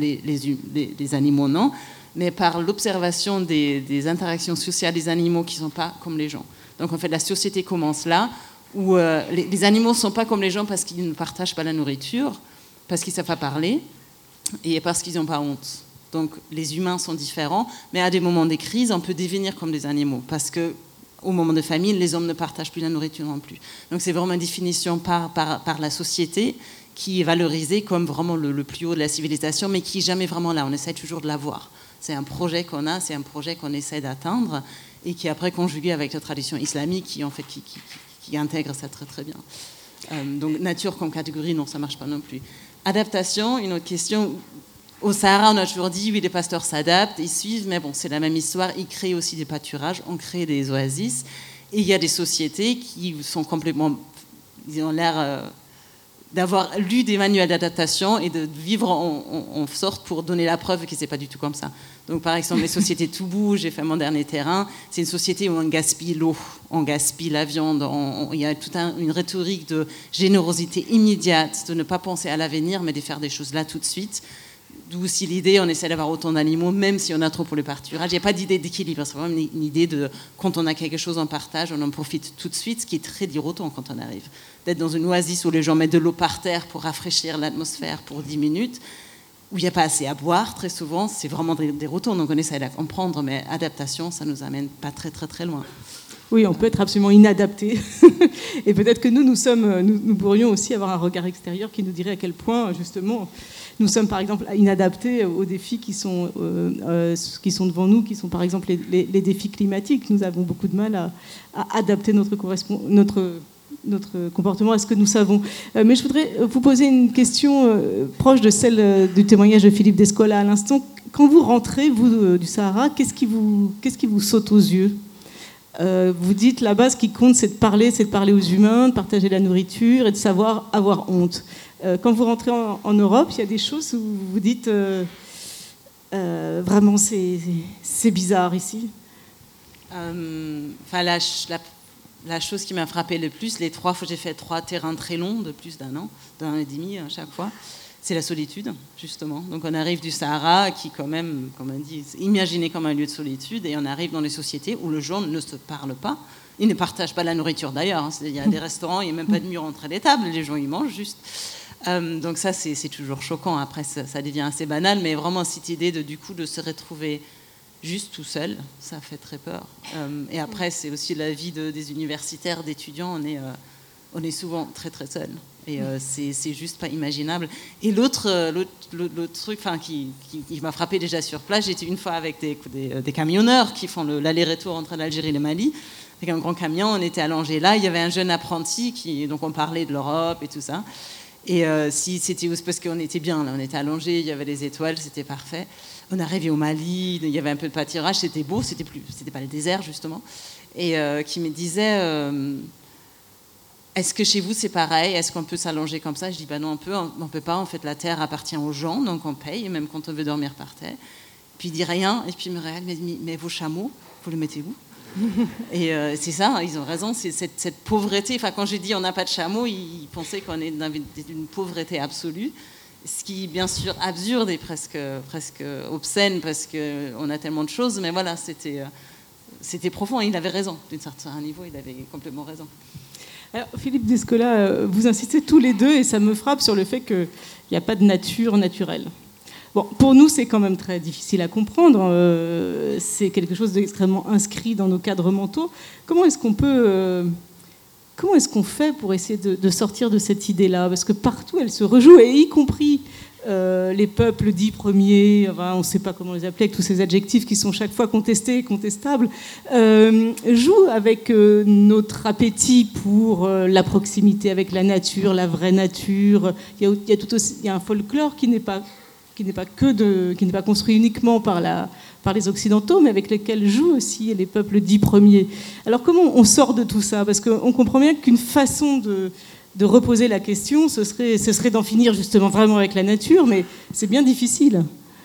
Speaker 4: animaux non, mais par l'observation des interactions sociales des animaux qui ne sont pas comme les gens. Donc en fait la société commence là, où les animaux ne sont pas comme les gens parce qu'ils ne partagent pas la nourriture, parce qu'ils ne savent pas parler, et parce qu'ils n'ont pas honte. Donc les humains sont différents, mais à des moments de crise, on peut devenir comme des animaux, parce qu'au moment de famine, les hommes ne partagent plus la nourriture non plus. Donc c'est vraiment une définition par la société qui est valorisée comme vraiment le plus haut de la civilisation, mais qui n'est jamais vraiment là. On essaie toujours de l'avoir. C'est un projet qu'on a, c'est un projet qu'on essaie d'atteindre, et qui est après conjugué avec la tradition islamique qui intègre ça très très bien. Donc nature comme catégorie, non, ça ne marche pas non plus. Adaptation, une autre question. Au Sahara, on a toujours dit, oui, les pasteurs s'adaptent, ils suivent, mais bon, c'est la même histoire. Ils créent aussi des pâturages, on crée des oasis. Et il y a des sociétés qui sont complètement... Ils ont l'air d'avoir lu des manuels d'adaptation et de vivre en sorte pour donner la preuve que ce n'est pas du tout comme ça. Donc, par exemple, les sociétés Toubou, j'ai fait mon dernier terrain, c'est une société où on gaspille l'eau, on gaspille la viande, il y a toute une rhétorique de générosité immédiate, de ne pas penser à l'avenir, mais de faire des choses là tout de suite. D'où aussi l'idée, on essaie d'avoir autant d'animaux, même si on a trop pour le pâturage. Il n'y a pas d'idée d'équilibre, c'est vraiment une idée de quand on a quelque chose en partage, on en profite tout de suite, ce qui est très déroutant quand on arrive. D'être dans une oasis où les gens mettent de l'eau par terre pour rafraîchir l'atmosphère pour 10 minutes, où il n'y a pas assez à boire, très souvent, c'est vraiment déroutant. Donc on essaie de comprendre, mais adaptation, ça ne nous amène pas très très très loin.
Speaker 2: Oui, on peut être absolument inadapté. Et peut-être que nous pourrions aussi avoir un regard extérieur qui nous dirait à quel point, justement, nous sommes, par exemple, inadaptés aux défis qui sont devant nous, qui sont, par exemple, les défis climatiques. Nous avons beaucoup de mal à adapter notre comportement à ce que nous savons. Mais je voudrais vous poser une question proche de celle du témoignage de Philippe Descola à l'instant. Quand vous rentrez, vous, du Sahara, qu'est-ce qui vous saute aux yeux ? Vous dites là-bas, ce qui compte, c'est de parler aux humains, de partager la nourriture et de savoir avoir honte. Quand vous rentrez en Europe, il y a des choses où vous vous dites vraiment c'est bizarre ici.
Speaker 4: La chose qui m'a frappée le plus, les 3 fois j'ai fait 3 terrains très longs de plus d'un an et demi à chaque fois, c'est la solitude, justement. Donc on arrive du Sahara, qui quand même, comme on dit, c'est imaginé comme un lieu de solitude, et on arrive dans des sociétés où les gens ne se parlent pas. Ils ne partagent pas la nourriture d'ailleurs. Hein. Il y a des restaurants, il n'y a même pas de mur entre les tables, les gens ils mangent juste. Donc ça, c'est toujours choquant. Après, ça devient assez banal, mais vraiment cette idée de se retrouver juste tout seul, ça fait très peur. Et après, c'est aussi la vie des universitaires, d'étudiants. On est souvent très très seuls. Et c'est juste pas imaginable. Et l'autre truc qui m'a frappé déjà sur place, j'étais une fois avec des camionneurs qui font l'aller-retour entre l'Algérie et le Mali. Avec un grand camion, on était allongés là. Il y avait un jeune apprenti, donc on parlait de l'Europe et tout ça. Et c'était parce qu'on était bien, là, on était allongés, il y avait les étoiles, c'était parfait. On arrivait au Mali, il y avait un peu de pâturage, c'était beau, c'était pas le désert justement. Et qui me disait... Est-ce que chez vous c'est pareil ? Est-ce qu'on peut s'allonger comme ça ? Je dis non, on peut pas. En fait, la terre appartient aux gens, donc on paye, même quand on veut dormir par terre. Puis il dit rien, et puis il me révèle, mais vos chameaux, vous les mettez où ? Et c'est ça, ils ont raison, c'est cette pauvreté. Enfin, quand j'ai dit on n'a pas de chameaux, ils pensaient qu'on est dans une pauvreté absolue, ce qui est bien sûr absurde et presque obscène parce qu'on a tellement de choses. Mais voilà, c'était profond. Et il avait raison, d'un certain niveau, il avait complètement raison.
Speaker 2: Alors, Philippe Descola, vous insistez tous les deux, et ça me frappe sur le fait qu'il Il n'y a pas de nature naturelle. Bon, pour nous, c'est quand même très difficile à comprendre. C'est quelque chose d'extrêmement inscrit dans nos cadres mentaux. Comment est-ce qu'on fait pour essayer de sortir de cette idée-là? Parce que partout, elle se rejoue, et y compris les peuples dits premiers, enfin, on ne sait pas comment les appeler, avec tous ces adjectifs qui sont chaque fois contestés et contestables, jouent avec notre appétit pour la proximité avec la nature, la vraie nature. Il y a un folklore qui n'est pas construit uniquement par les Occidentaux, mais avec lesquels jouent aussi les peuples dits premiers. Alors comment on sort de tout ça? Parce qu'on comprend bien qu'une façon de reposer la question, ce serait d'en finir justement vraiment avec la nature, mais c'est bien difficile.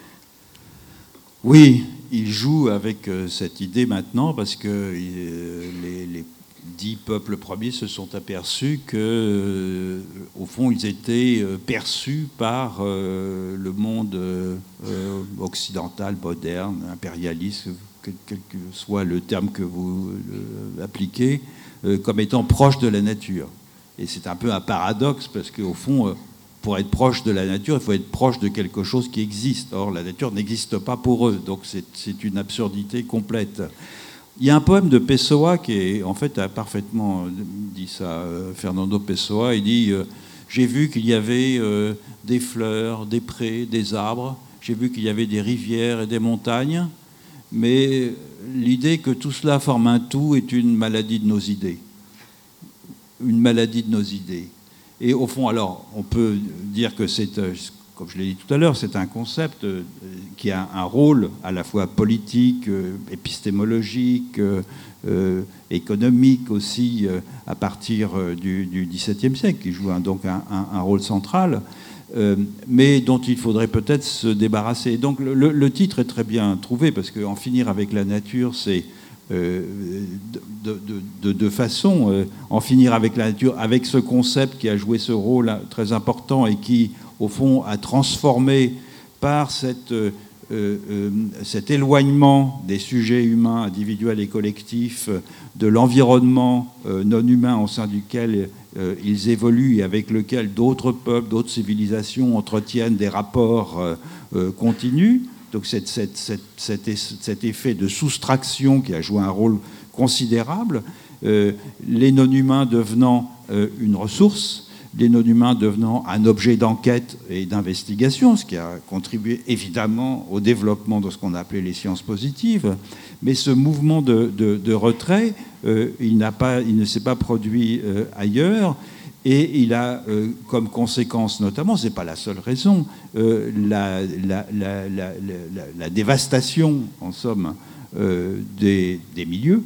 Speaker 3: Oui, il joue avec cette idée maintenant, parce que les 10 peuples premiers se sont aperçus que, au fond, ils étaient perçus par le monde occidental, moderne, impérialiste, quel que soit le terme que vous appliquez, comme étant proches de la nature. Et c'est un peu un paradoxe, parce qu'au fond, pour être proche de la nature, il faut être proche de quelque chose qui existe. Or, la nature n'existe pas pour eux, donc c'est une absurdité complète. Il y a un poème de Pessoa qui est, en fait, a parfaitement dit ça. Fernando Pessoa, il dit j'ai vu qu'il y avait des fleurs, des prés, des arbres. J'ai vu qu'il y avait des rivières et des montagnes. Mais l'idée que tout cela forme un tout est une maladie de nos idées. Une maladie de nos idées. Et au fond, alors, on peut dire que c'est, comme je l'ai dit tout à l'heure, c'est un concept qui a un rôle à la fois politique, épistémologique, économique aussi, à partir du XVIIe siècle, qui joue donc un rôle central, mais dont il faudrait peut-être se débarrasser. Donc le titre est très bien trouvé, parce qu'en finir avec la nature, c'est de façon, en finir avec la nature, avec ce concept qui a joué ce rôle très important et qui, au fond, a transformé par cet éloignement des sujets humains, individuels et collectifs, de l'environnement non humain au sein duquel ils évoluent et avec lequel d'autres peuples, d'autres civilisations entretiennent des rapports continus. Donc cet effet de soustraction qui a joué un rôle considérable, les non-humains devenant une ressource, les non-humains devenant un objet d'enquête et d'investigation, ce qui a contribué évidemment au développement de ce qu'on appelait les sciences positives. Mais ce mouvement de retrait, il ne s'est pas produit ailleurs. Et il a comme conséquence, notamment, ce n'est pas la seule raison, la dévastation, en somme, des milieux,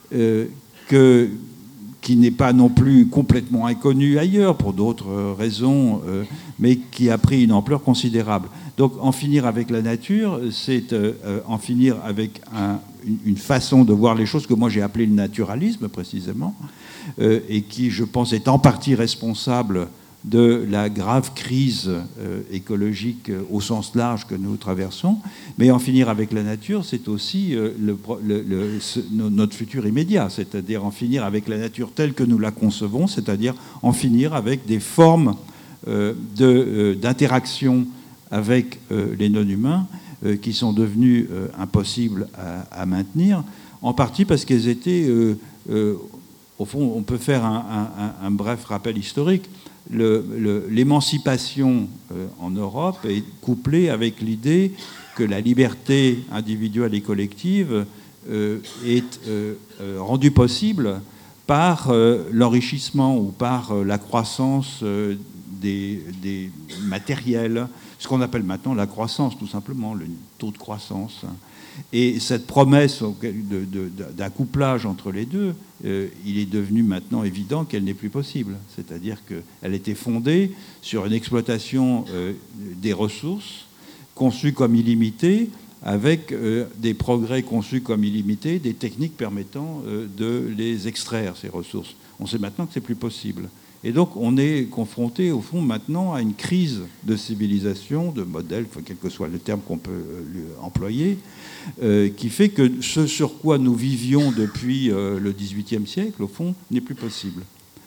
Speaker 3: qui n'est pas non plus complètement inconnue ailleurs, pour d'autres raisons, mais qui a pris une ampleur considérable. Donc en finir avec la nature, c'est en finir avec une façon de voir les choses que moi j'ai appelé le naturalisme, précisément, et qui, je pense, est en partie responsable de la grave crise écologique au sens large que nous traversons. Mais en finir avec la nature, c'est aussi notre futur immédiat, c'est-à-dire en finir avec la nature telle que nous la concevons, c'est-à-dire en finir avec des formes d'interaction avec les non-humains qui sont devenues impossibles à maintenir, en partie parce qu'elles étaient... au fond, on peut faire un bref rappel historique. L'émancipation en Europe est couplée avec l'idée que la liberté individuelle et collective est rendue possible par l'enrichissement ou par la croissance des matériels, ce qu'on appelle maintenant la croissance, tout simplement, le taux de croissance. Et cette promesse d'un couplage entre les deux, il est devenu maintenant évident qu'elle n'est plus possible. C'est-à-dire qu'elle était fondée sur une exploitation des ressources conçues comme illimitées, avec des progrès conçus comme illimités, des techniques permettant de les extraire, ces ressources. On sait maintenant que c'est plus possible. Et donc on est confronté au fond maintenant à une crise de civilisation, de modèle, quel que soit le terme qu'on peut employer, qui fait que ce sur quoi nous vivions depuis le XVIIIe siècle, au fond, n'est plus possible.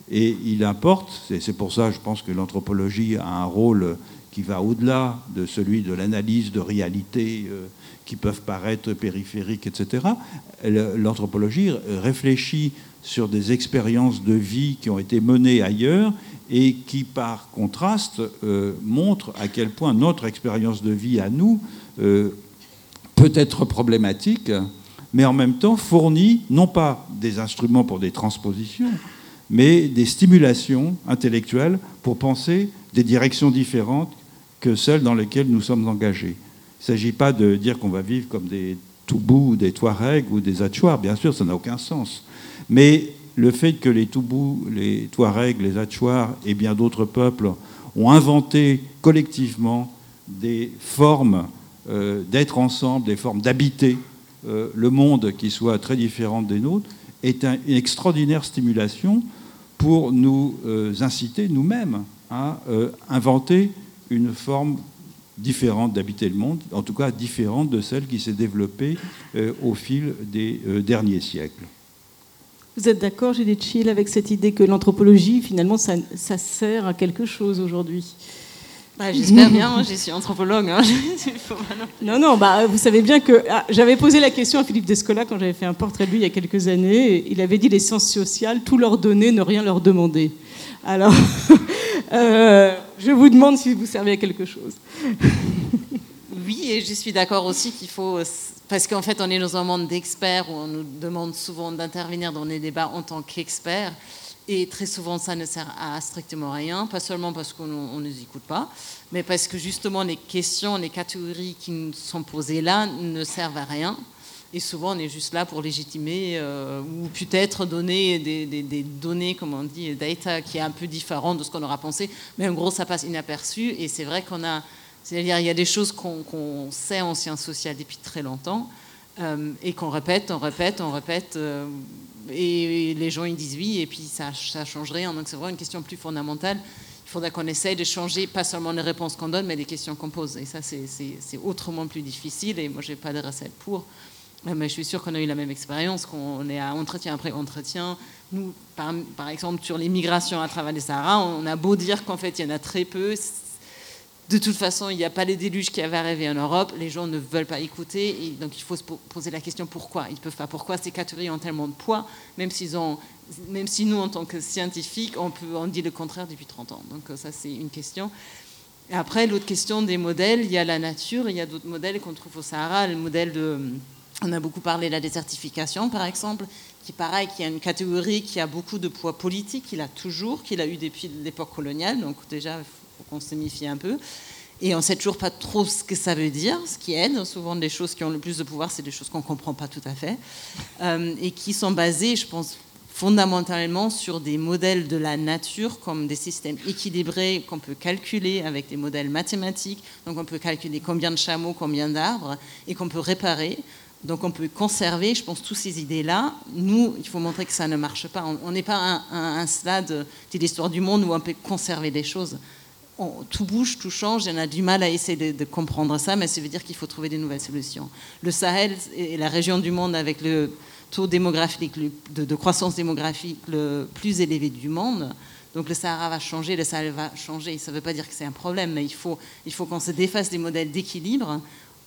Speaker 3: Et il importe, c'est pour ça je pense que l'anthropologie a un rôle qui va au-delà de celui de l'analyse de réalités qui peuvent paraître périphériques, etc. L'anthropologie réfléchit sur des expériences de vie qui ont été menées ailleurs et qui, par contraste, montrent à quel point notre expérience de vie à nous peut être problématique, mais en même temps fournit non pas des instruments pour des transpositions, mais des stimulations intellectuelles pour penser des directions différentes que celles dans lesquelles nous sommes engagés. Il ne s'agit pas de dire qu'on va vivre comme des Toubous, des Touaregs ou des Atchouars, bien sûr, ça n'a aucun sens. Mais le fait que les Toubous, les Touaregs, les Atchouars et bien d'autres peuples ont inventé collectivement des formes d'être ensemble, des formes d'habiter le monde qui soient très différentes des nôtres, est une extraordinaire stimulation pour nous inciter nous-mêmes à inventer une forme différente d'habiter le monde, en tout cas différente de celle qui s'est développée au fil des derniers siècles.
Speaker 2: Vous êtes d'accord, Judith Schill, avec cette idée que l'anthropologie, finalement, ça sert à quelque chose aujourd'hui ?
Speaker 4: J'espère bien, moi, je suis anthropologue. Hein.
Speaker 2: Non, vous savez bien que j'avais posé la question à Philippe Descola quand j'avais fait un portrait de lui il y a quelques années. Il avait dit les sciences sociales, tout leur donner, ne rien leur demander. Alors, je vous demande si vous servez à quelque chose.
Speaker 4: Oui, et je suis d'accord aussi qu'il faut... Parce qu'en fait, on est dans un monde d'experts où on nous demande souvent d'intervenir dans les débats en tant qu'experts. Et très souvent, ça ne sert à strictement rien, pas seulement parce qu'on ne nous écoute pas, mais parce que justement, les questions, les catégories qui nous sont posées là ne servent à rien. Et souvent, on est juste là pour légitimer ou peut-être donner des données, comme on dit, data, qui est un peu différent de ce qu'on aura pensé. Mais en gros, ça passe inaperçu. Et c'est vrai qu'on a... C'est-à-dire, il y a des choses qu'on sait en sciences sociales depuis très longtemps et qu'on répète, et les gens ils disent oui, et puis ça change rien. Donc c'est vraiment une question plus fondamentale. Il faudra qu'on essaye de changer, pas seulement les réponses qu'on donne, mais les questions qu'on pose. Et ça, c'est autrement plus difficile. Et moi, j'ai pas de recette pour. Mais je suis sûre qu'on a eu la même expérience, qu'on est à entretien après entretien. Nous, par exemple, sur les migrations à travers les Sahara, on a beau dire qu'en fait, il y en a très peu. De toute façon, il n'y a pas les déluges qui avaient arrivé en Europe. Les gens ne veulent pas écouter. Et donc, il faut se poser la question pourquoi. Ils ne peuvent pas. Pourquoi ces catégories ont tellement de poids, même si nous, en tant que scientifiques, on dit le contraire depuis 30 ans. Donc, ça, c'est une question. Et après, l'autre question des modèles, il y a la nature, il y a d'autres modèles qu'on trouve au Sahara. Le modèle on a beaucoup parlé de la désertification, par exemple, qui, pareil, qui a une catégorie qui a beaucoup de poids politique, qu'il a eu depuis l'époque coloniale. Donc, déjà, faut qu'on se méfie un peu. Et on ne sait toujours pas trop ce que ça veut dire, ce qui aide. Souvent, les choses qui ont le plus de pouvoir, c'est des choses qu'on ne comprend pas tout à fait. Et qui sont basées, je pense, fondamentalement sur des modèles de la nature, comme des systèmes équilibrés qu'on peut calculer avec des modèles mathématiques. Donc, on peut calculer combien de chameaux, combien d'arbres, et qu'on peut réparer. Donc, on peut conserver, je pense, toutes ces idées-là. Nous, il faut montrer que ça ne marche pas. On n'est pas à un stade de l'histoire du monde où on peut conserver des choses. Tout bouge, tout change, et on a du mal à essayer de comprendre ça, mais ça veut dire qu'il faut trouver des nouvelles solutions. Le Sahel est la région du monde avec le taux démographique de croissance démographique le plus élevé du monde. Donc le Sahara va changer, le Sahel va changer. Ça ne veut pas dire que c'est un problème, mais il faut qu'on se défasse des modèles d'équilibre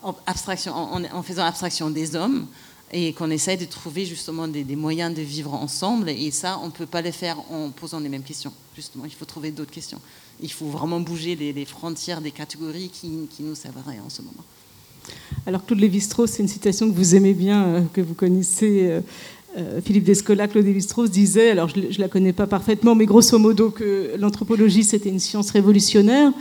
Speaker 4: en faisant abstraction des hommes et qu'on essaye de trouver justement des moyens de vivre ensemble. Et ça, on ne peut pas le faire en posant les mêmes questions. Justement, il faut trouver d'autres questions. Il faut vraiment bouger les frontières des catégories qui nous servent à rien en ce moment.
Speaker 2: Alors Claude Lévi-Strauss, c'est une citation que vous aimez bien, que vous connaissez. Philippe Descola, Claude Lévi-Strauss disait, alors je ne la connais pas parfaitement, mais grosso modo que l'anthropologie c'était une science révolutionnaire.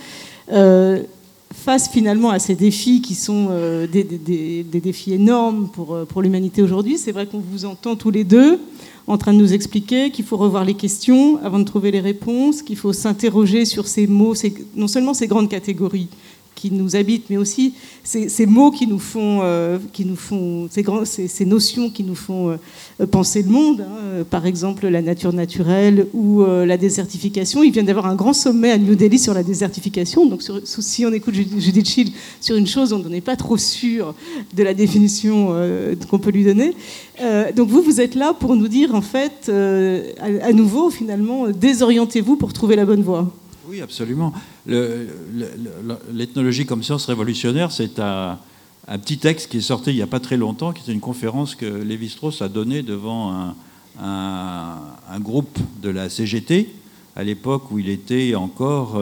Speaker 2: Face finalement à ces défis qui sont des défis énormes pour l'humanité aujourd'hui, c'est vrai qu'on vous entend tous les deux en train de nous expliquer qu'il faut revoir les questions avant de trouver les réponses, qu'il faut s'interroger sur ces mots, non seulement ces grandes catégories qui nous habitent, mais aussi ces mots qui nous font ces notions qui nous font penser le monde, hein, par exemple la nature naturelle ou la désertification. Il vient d'avoir un grand sommet à New Delhi sur la désertification. Donc si on écoute Judith Schill sur une chose dont on n'est pas trop sûr de la définition qu'on peut lui donner. Donc vous êtes là pour nous dire en fait, à nouveau finalement, désorientez-vous pour trouver la bonne voie.
Speaker 3: Oui, absolument. L'ethnologie comme science révolutionnaire, c'est un petit texte qui est sorti il n'y a pas très longtemps, qui est une conférence que Lévi-Strauss a donnée devant un groupe de la CGT, à l'époque où il était encore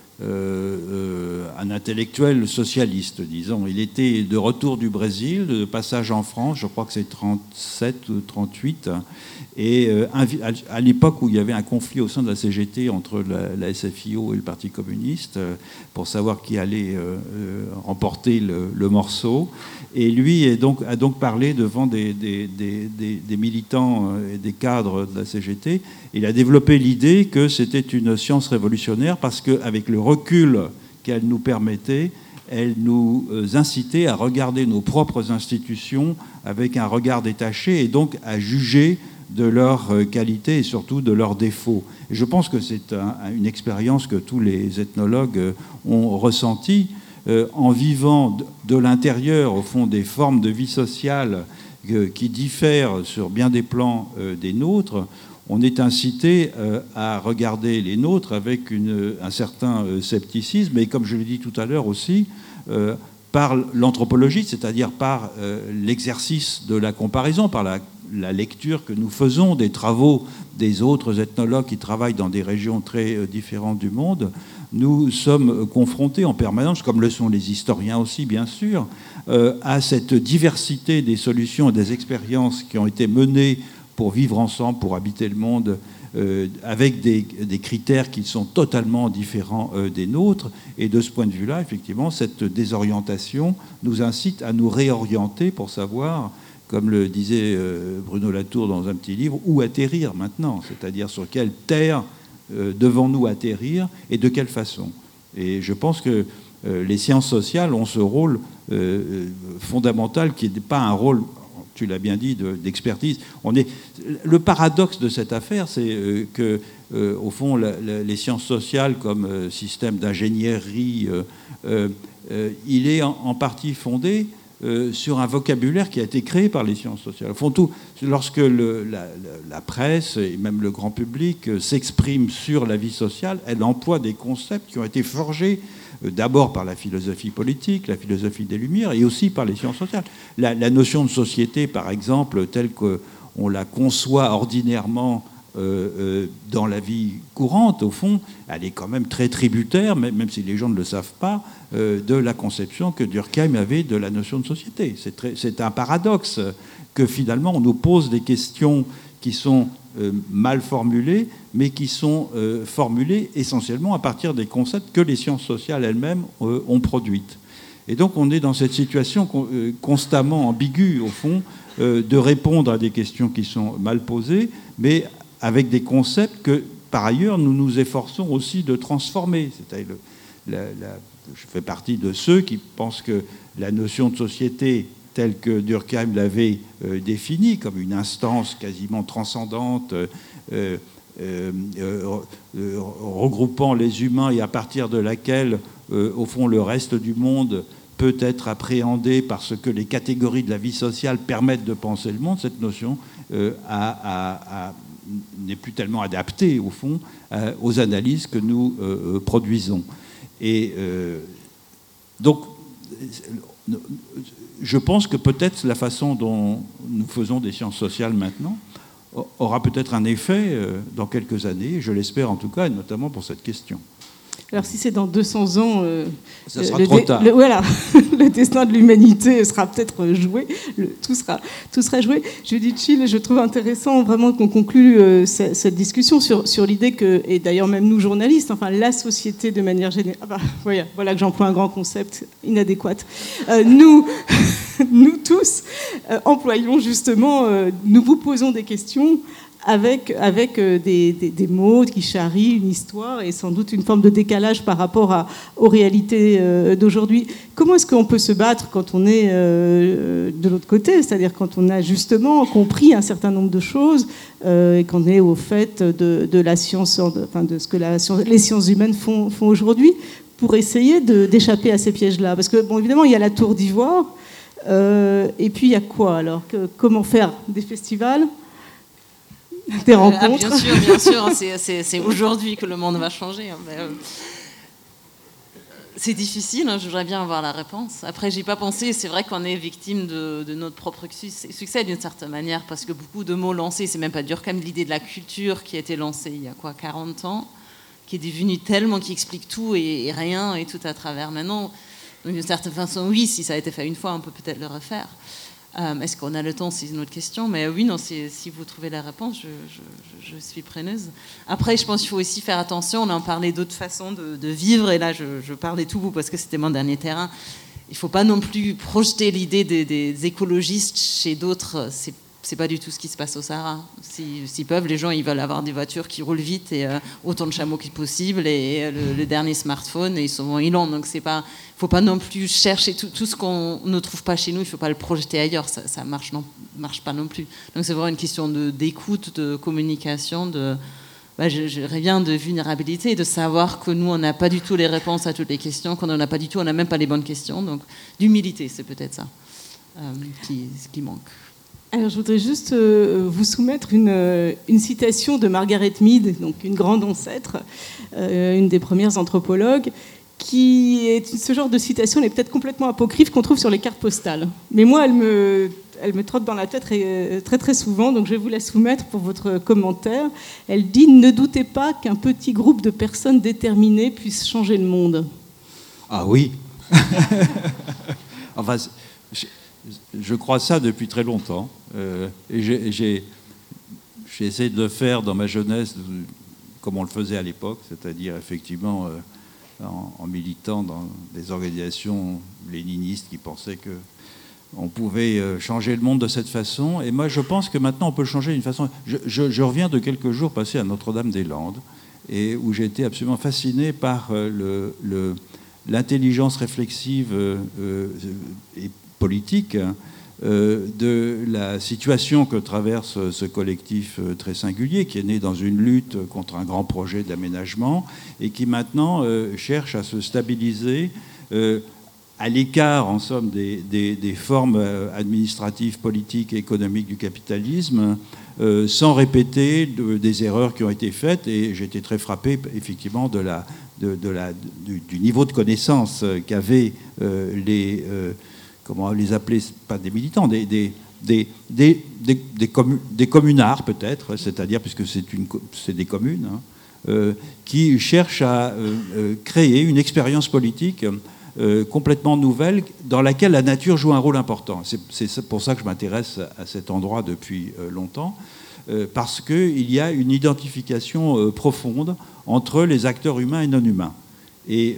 Speaker 3: un intellectuel socialiste, disons. Il était de retour du Brésil, de passage en France, je crois que c'est 37 ou 38, et à l'époque où il y avait un conflit au sein de la CGT entre la SFIO et le Parti communiste, pour savoir qui allait remporter le morceau. Et lui a donc parlé devant des militants et des cadres de la CGT. Il a développé l'idée que c'était une science révolutionnaire parce qu'avec le recul qu'elle nous permettait, elle nous incitait à regarder nos propres institutions avec un regard détaché et donc à juger de leurs qualités et surtout de leurs défauts. Et je pense que c'est une expérience que tous les ethnologues ont ressentie en vivant de l'intérieur, au fond, des formes de vie sociale qui diffèrent sur bien des plans des nôtres. On est incité à regarder les nôtres avec un certain scepticisme, et comme je l'ai dit tout à l'heure aussi, par l'anthropologie, c'est-à-dire par l'exercice de la comparaison, par la lecture que nous faisons des travaux des autres ethnologues qui travaillent dans des régions très différentes du monde. Nous sommes confrontés en permanence, comme le sont les historiens aussi, bien sûr, à cette diversité des solutions et des expériences qui ont été menées pour vivre ensemble, pour habiter le monde, avec des critères qui sont totalement différents des nôtres. Et de ce point de vue-là, effectivement, cette désorientation nous incite à nous réorienter pour savoir, comme le disait Bruno Latour dans un petit livre, où atterrir maintenant, c'est-à-dire sur quelle terre devons-nous atterrir et de quelle façon. Et je pense que les sciences sociales ont ce rôle fondamental qui n'est pas un rôle, tu l'as bien dit, d'expertise. Le paradoxe de cette affaire, c'est que, au fond, les sciences sociales comme système d'ingénierie, il est en partie fondé sur un vocabulaire qui a été créé par les sciences sociales. Au fond, lorsque la presse et même le grand public s'exprime sur la vie sociale, elle emploie des concepts qui ont été forgés d'abord par la philosophie politique, la philosophie des Lumières, et aussi par les sciences sociales. La notion de société, par exemple, telle qu'on la conçoit ordinairement dans la vie courante, au fond, elle est quand même très tributaire, même si les gens ne le savent pas, de la conception que Durkheim avait de la notion de société. C'est un paradoxe que finalement on nous pose des questions qui sont mal formulées, mais qui sont formulées essentiellement à partir des concepts que les sciences sociales elles-mêmes ont produites. Et donc on est dans cette situation constamment ambiguë, au fond, de répondre à des questions qui sont mal posées, mais avec des concepts que, par ailleurs, nous nous efforçons aussi de transformer. C'est-à-dire, je fais partie de ceux qui pensent que la notion de société, telle que Durkheim l'avait définie, comme une instance quasiment transcendante, regroupant les humains et à partir de laquelle, au fond, le reste du monde peut être appréhendé par ce que les catégories de la vie sociale permettent de penser le monde, cette notion n'est plus tellement adaptée, au fond, aux analyses que nous produisons. Et donc, je pense que peut-être la façon dont nous faisons des sciences sociales maintenant aura peut-être un effet dans quelques années, je l'espère en tout cas, et notamment pour cette question.
Speaker 2: Alors si c'est dans 200 ans,
Speaker 3: ça sera trop tard.
Speaker 2: Voilà, le destin de l'humanité sera peut-être joué, tout sera joué. Judith Schill, je trouve intéressant vraiment qu'on conclue cette discussion sur l'idée que, et d'ailleurs même nous journalistes, enfin la société de manière générale, voilà que j'emploie un grand concept inadéquat, nous tous employons justement, nous vous posons des questions avec des mots qui charrient une histoire et sans doute une forme de décalage par rapport aux réalités d'aujourd'hui. Comment est-ce qu'on peut se battre quand on est de l'autre côté, c'est-à-dire quand on a justement compris un certain nombre de choses et qu'on est au fait de la science, de ce que les sciences humaines font aujourd'hui, pour essayer d'échapper à ces pièges-là? Parce que, bon, évidemment, il y a la Tour d'Ivoire, et puis il y a quoi alors? Comment faire des festivals? Des rencontres.
Speaker 4: Bien sûr, c'est aujourd'hui que le monde va changer. C'est difficile, je voudrais bien avoir la réponse. Après, j'y ai pas pensé. C'est vrai qu'on est victime de notre propre succès d'une certaine manière, parce que beaucoup de mots lancés, c'est même pas Durkheim, l'idée de la culture qui a été lancée il y a 40 ans, qui est devenue tellement, qui explique tout et rien et tout à travers maintenant. Donc, d'une certaine façon, oui, si ça a été fait une fois, on peut peut-être le refaire. Est-ce qu'on a le temps? C'est une autre question. Mais oui, non, si vous trouvez la réponse, je suis preneuse. Après, je pense qu'il faut aussi faire attention. On en parlait d'autres façons de vivre. Et là, je parlais tout vous parce que c'était mon dernier terrain. Il ne faut pas non plus projeter l'idée des écologistes chez d'autres. C'est pas du tout ce qui se passe au Sahara. S'ils peuvent, les gens, ils veulent avoir des voitures qui roulent vite et autant de chameaux que possible et le dernier smartphone, et souvent ils l'ont. Donc faut pas non plus chercher tout ce qu'on ne trouve pas chez nous, il faut pas le projeter ailleurs. Ça marche pas non plus. Donc c'est vraiment une question d'écoute, de communication, je reviens de vulnérabilité, de savoir que nous, on n'a pas du tout les réponses à toutes les questions, qu'on n'en a pas du tout, on n'a même pas les bonnes questions. Donc d'humilité, c'est peut-être ça qui manque.
Speaker 2: Alors, je voudrais juste vous soumettre une citation de Margaret Mead, donc une grande ancêtre, une des premières anthropologues, qui est ce genre de citation, elle est peut-être complètement apocryphe, qu'on trouve sur les cartes postales. Mais moi, elle me trotte dans la tête très très souvent, donc je vais vous la soumettre pour votre commentaire. Elle dit « Ne doutez pas qu'un petit groupe de personnes déterminées puisse changer le monde ».
Speaker 3: Ah oui. Enfin, je crois ça depuis très longtemps. Et j'ai essayé de le faire dans ma jeunesse comme on le faisait à l'époque, c'est-à-dire effectivement en militant dans des organisations léninistes qui pensaient qu'on pouvait changer le monde de cette façon. Et moi, je pense que maintenant, on peut le changer d'une façon... Je reviens de quelques jours passés à Notre-Dame-des-Landes, et où j'ai été absolument fasciné par l'intelligence réflexive et politique de la situation que traverse ce collectif très singulier, qui est né dans une lutte contre un grand projet d'aménagement et qui maintenant cherche à se stabiliser à l'écart, en somme, des formes administratives, politiques et économiques du capitalisme, sans répéter des erreurs qui ont été faites. Et j'ai été très frappé, effectivement, du niveau de connaissance qu'avaient comment les appeler, pas des militants, des communards peut-être, c'est-à-dire, puisque c'est des communes, qui cherchent à créer une expérience politique complètement nouvelle dans laquelle la nature joue un rôle important. C'est pour ça que je m'intéresse à cet endroit depuis longtemps, parce qu'il y a une identification profonde entre les acteurs humains et non humains. Et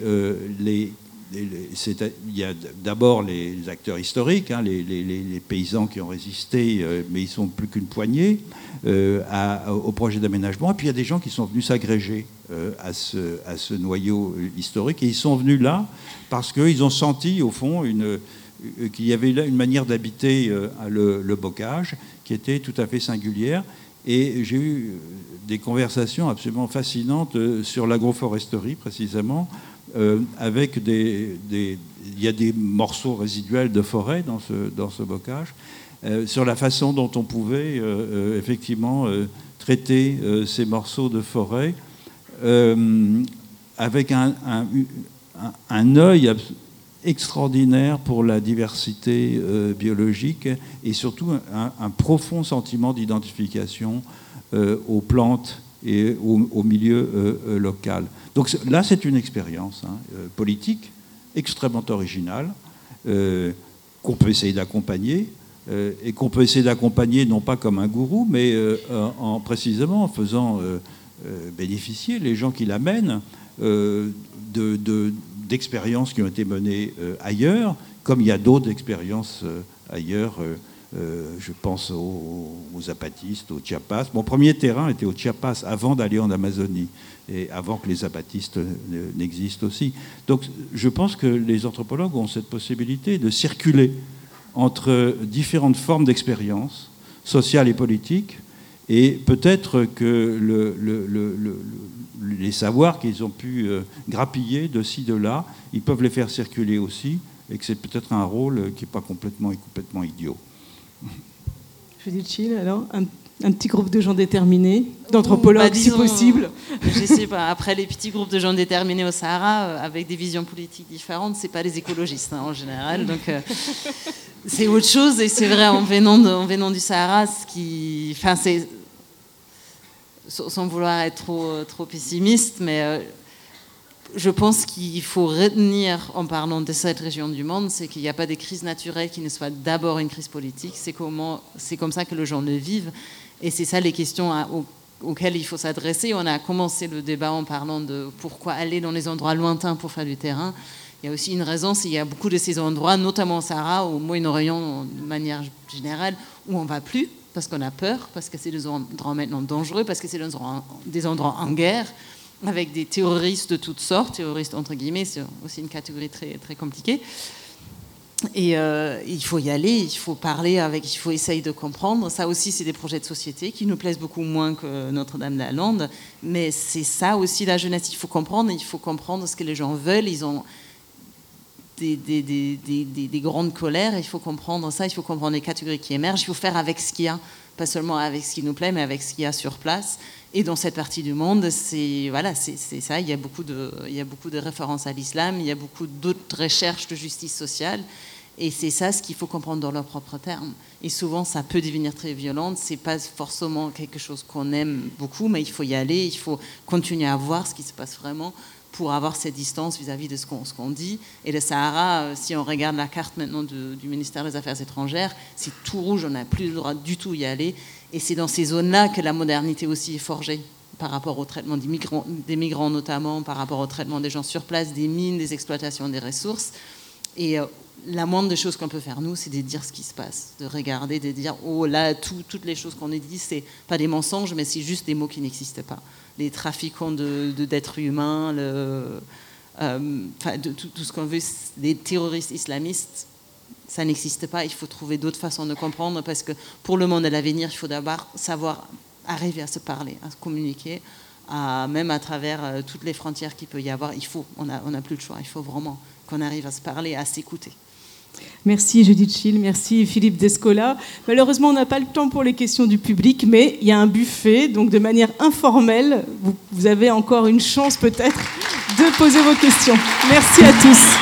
Speaker 3: il y a d'abord les acteurs historiques, les paysans qui ont résisté, mais ils sont plus qu'une poignée au projet d'aménagement. Et puis il y a des gens qui sont venus s'agréger à ce noyau historique. Et ils sont venus là parce qu'ils ont senti, au fond, qu'il y avait là une manière d'habiter le bocage qui était tout à fait singulière. Et j'ai eu des conversations absolument fascinantes sur l'agroforesterie, précisément, avec il y a des morceaux résiduels de forêt dans ce bocage, sur la façon dont on pouvait effectivement traiter ces morceaux de forêt avec un œil extraordinaire pour la diversité biologique et surtout un profond sentiment d'identification aux plantes et au milieu local. Donc là, c'est une expérience politique extrêmement originale qu'on peut essayer d'accompagner et qu'on peut essayer d'accompagner non pas comme un gourou, mais précisément en faisant bénéficier les gens qui l'amènent d'expériences qui ont été menées ailleurs, comme il y a d'autres expériences ailleurs Je pense aux zapatistes, aux Chiapas. Mon premier terrain était aux Chiapas avant d'aller en Amazonie et avant que les zapatistes n'existent aussi. Donc je pense que les anthropologues ont cette possibilité de circuler entre différentes formes d'expérience sociale et politique, et peut-être que les savoirs qu'ils ont pu grappiller de ci, de là, ils peuvent les faire circuler aussi, et que c'est peut-être un rôle qui n'est pas complètement idiot.
Speaker 2: Judith Schill, alors, un petit groupe de gens déterminés, d'anthropologues si possible.
Speaker 4: Je sais pas. Après, les petits groupes de gens déterminés au Sahara, avec des visions politiques différentes, c'est pas les écologistes en général. Donc c'est autre chose. Et c'est vrai, en venant du Sahara, c'est, sans vouloir être trop pessimiste, mais je pense qu'il faut retenir, en parlant de cette région du monde, c'est qu'il n'y a pas de crise naturelle qui ne soit d'abord une crise politique. C'est comme ça que les gens le vivent. Et c'est ça les questions auxquelles il faut s'adresser. On a commencé le débat en parlant de pourquoi aller dans les endroits lointains pour faire du terrain. Il y a aussi une raison, c'est qu'il y a beaucoup de ces endroits, notamment au Sahara, au Moyen-Orient de manière générale, où on ne va plus parce qu'on a peur, parce que c'est des endroits maintenant dangereux, parce que c'est des endroits en guerre, avec des terroristes de toutes sortes, terroristes entre guillemets, c'est aussi une catégorie très, très compliquée. Et il faut y aller, il faut parler avec, il faut essayer de comprendre. Ça aussi, c'est des projets de société qui nous plaisent beaucoup moins que Notre-Dame-de-la-Lande, mais c'est ça aussi la jeunesse. Il faut comprendre ce que les gens veulent. Ils ont des grandes colères, il faut comprendre ça, il faut comprendre les catégories qui émergent, il faut faire avec ce qu'il y a, pas seulement avec ce qui nous plaît, mais avec ce qu'il y a sur place. Et dans cette partie du monde, c'est ça. Il y a beaucoup de références à l'islam, il y a beaucoup d'autres recherches de justice sociale. Et c'est ça ce qu'il faut comprendre dans leurs propres termes. Et souvent, ça peut devenir très violent. C'est pas forcément quelque chose qu'on aime beaucoup, mais il faut y aller. Il faut continuer à voir ce qui se passe vraiment pour avoir cette distance vis-à-vis de ce qu'on dit. Et le Sahara, si on regarde la carte maintenant du ministère des Affaires étrangères, c'est tout rouge. On n'a plus le droit du tout y aller. Et c'est dans ces zones-là que la modernité aussi est forgée, par rapport au traitement des migrants notamment, par rapport au traitement des gens sur place, des mines, des exploitations des ressources. Et la moindre des choses qu'on peut faire, nous, c'est de dire ce qui se passe, de regarder, de dire, oh là, toutes les choses qu'on a dites, c'est pas des mensonges, mais c'est juste des mots qui n'existent pas. Les trafiquants d'êtres humains, tout ce qu'on veut, les terroristes islamistes, ça n'existe pas. Il faut trouver d'autres façons de comprendre, parce que pour le monde à l'avenir, il faut d'abord savoir arriver à se parler, à se communiquer, même à travers toutes les frontières qu'il peut y avoir. On n'a plus le choix. Il faut vraiment qu'on arrive à se parler, à s'écouter.
Speaker 2: Merci Judith Schill, merci Philippe Descola. Malheureusement, on n'a pas le temps pour les questions du public, mais il y a un buffet, donc de manière informelle, vous avez encore une chance peut-être de poser vos questions. Merci à tous.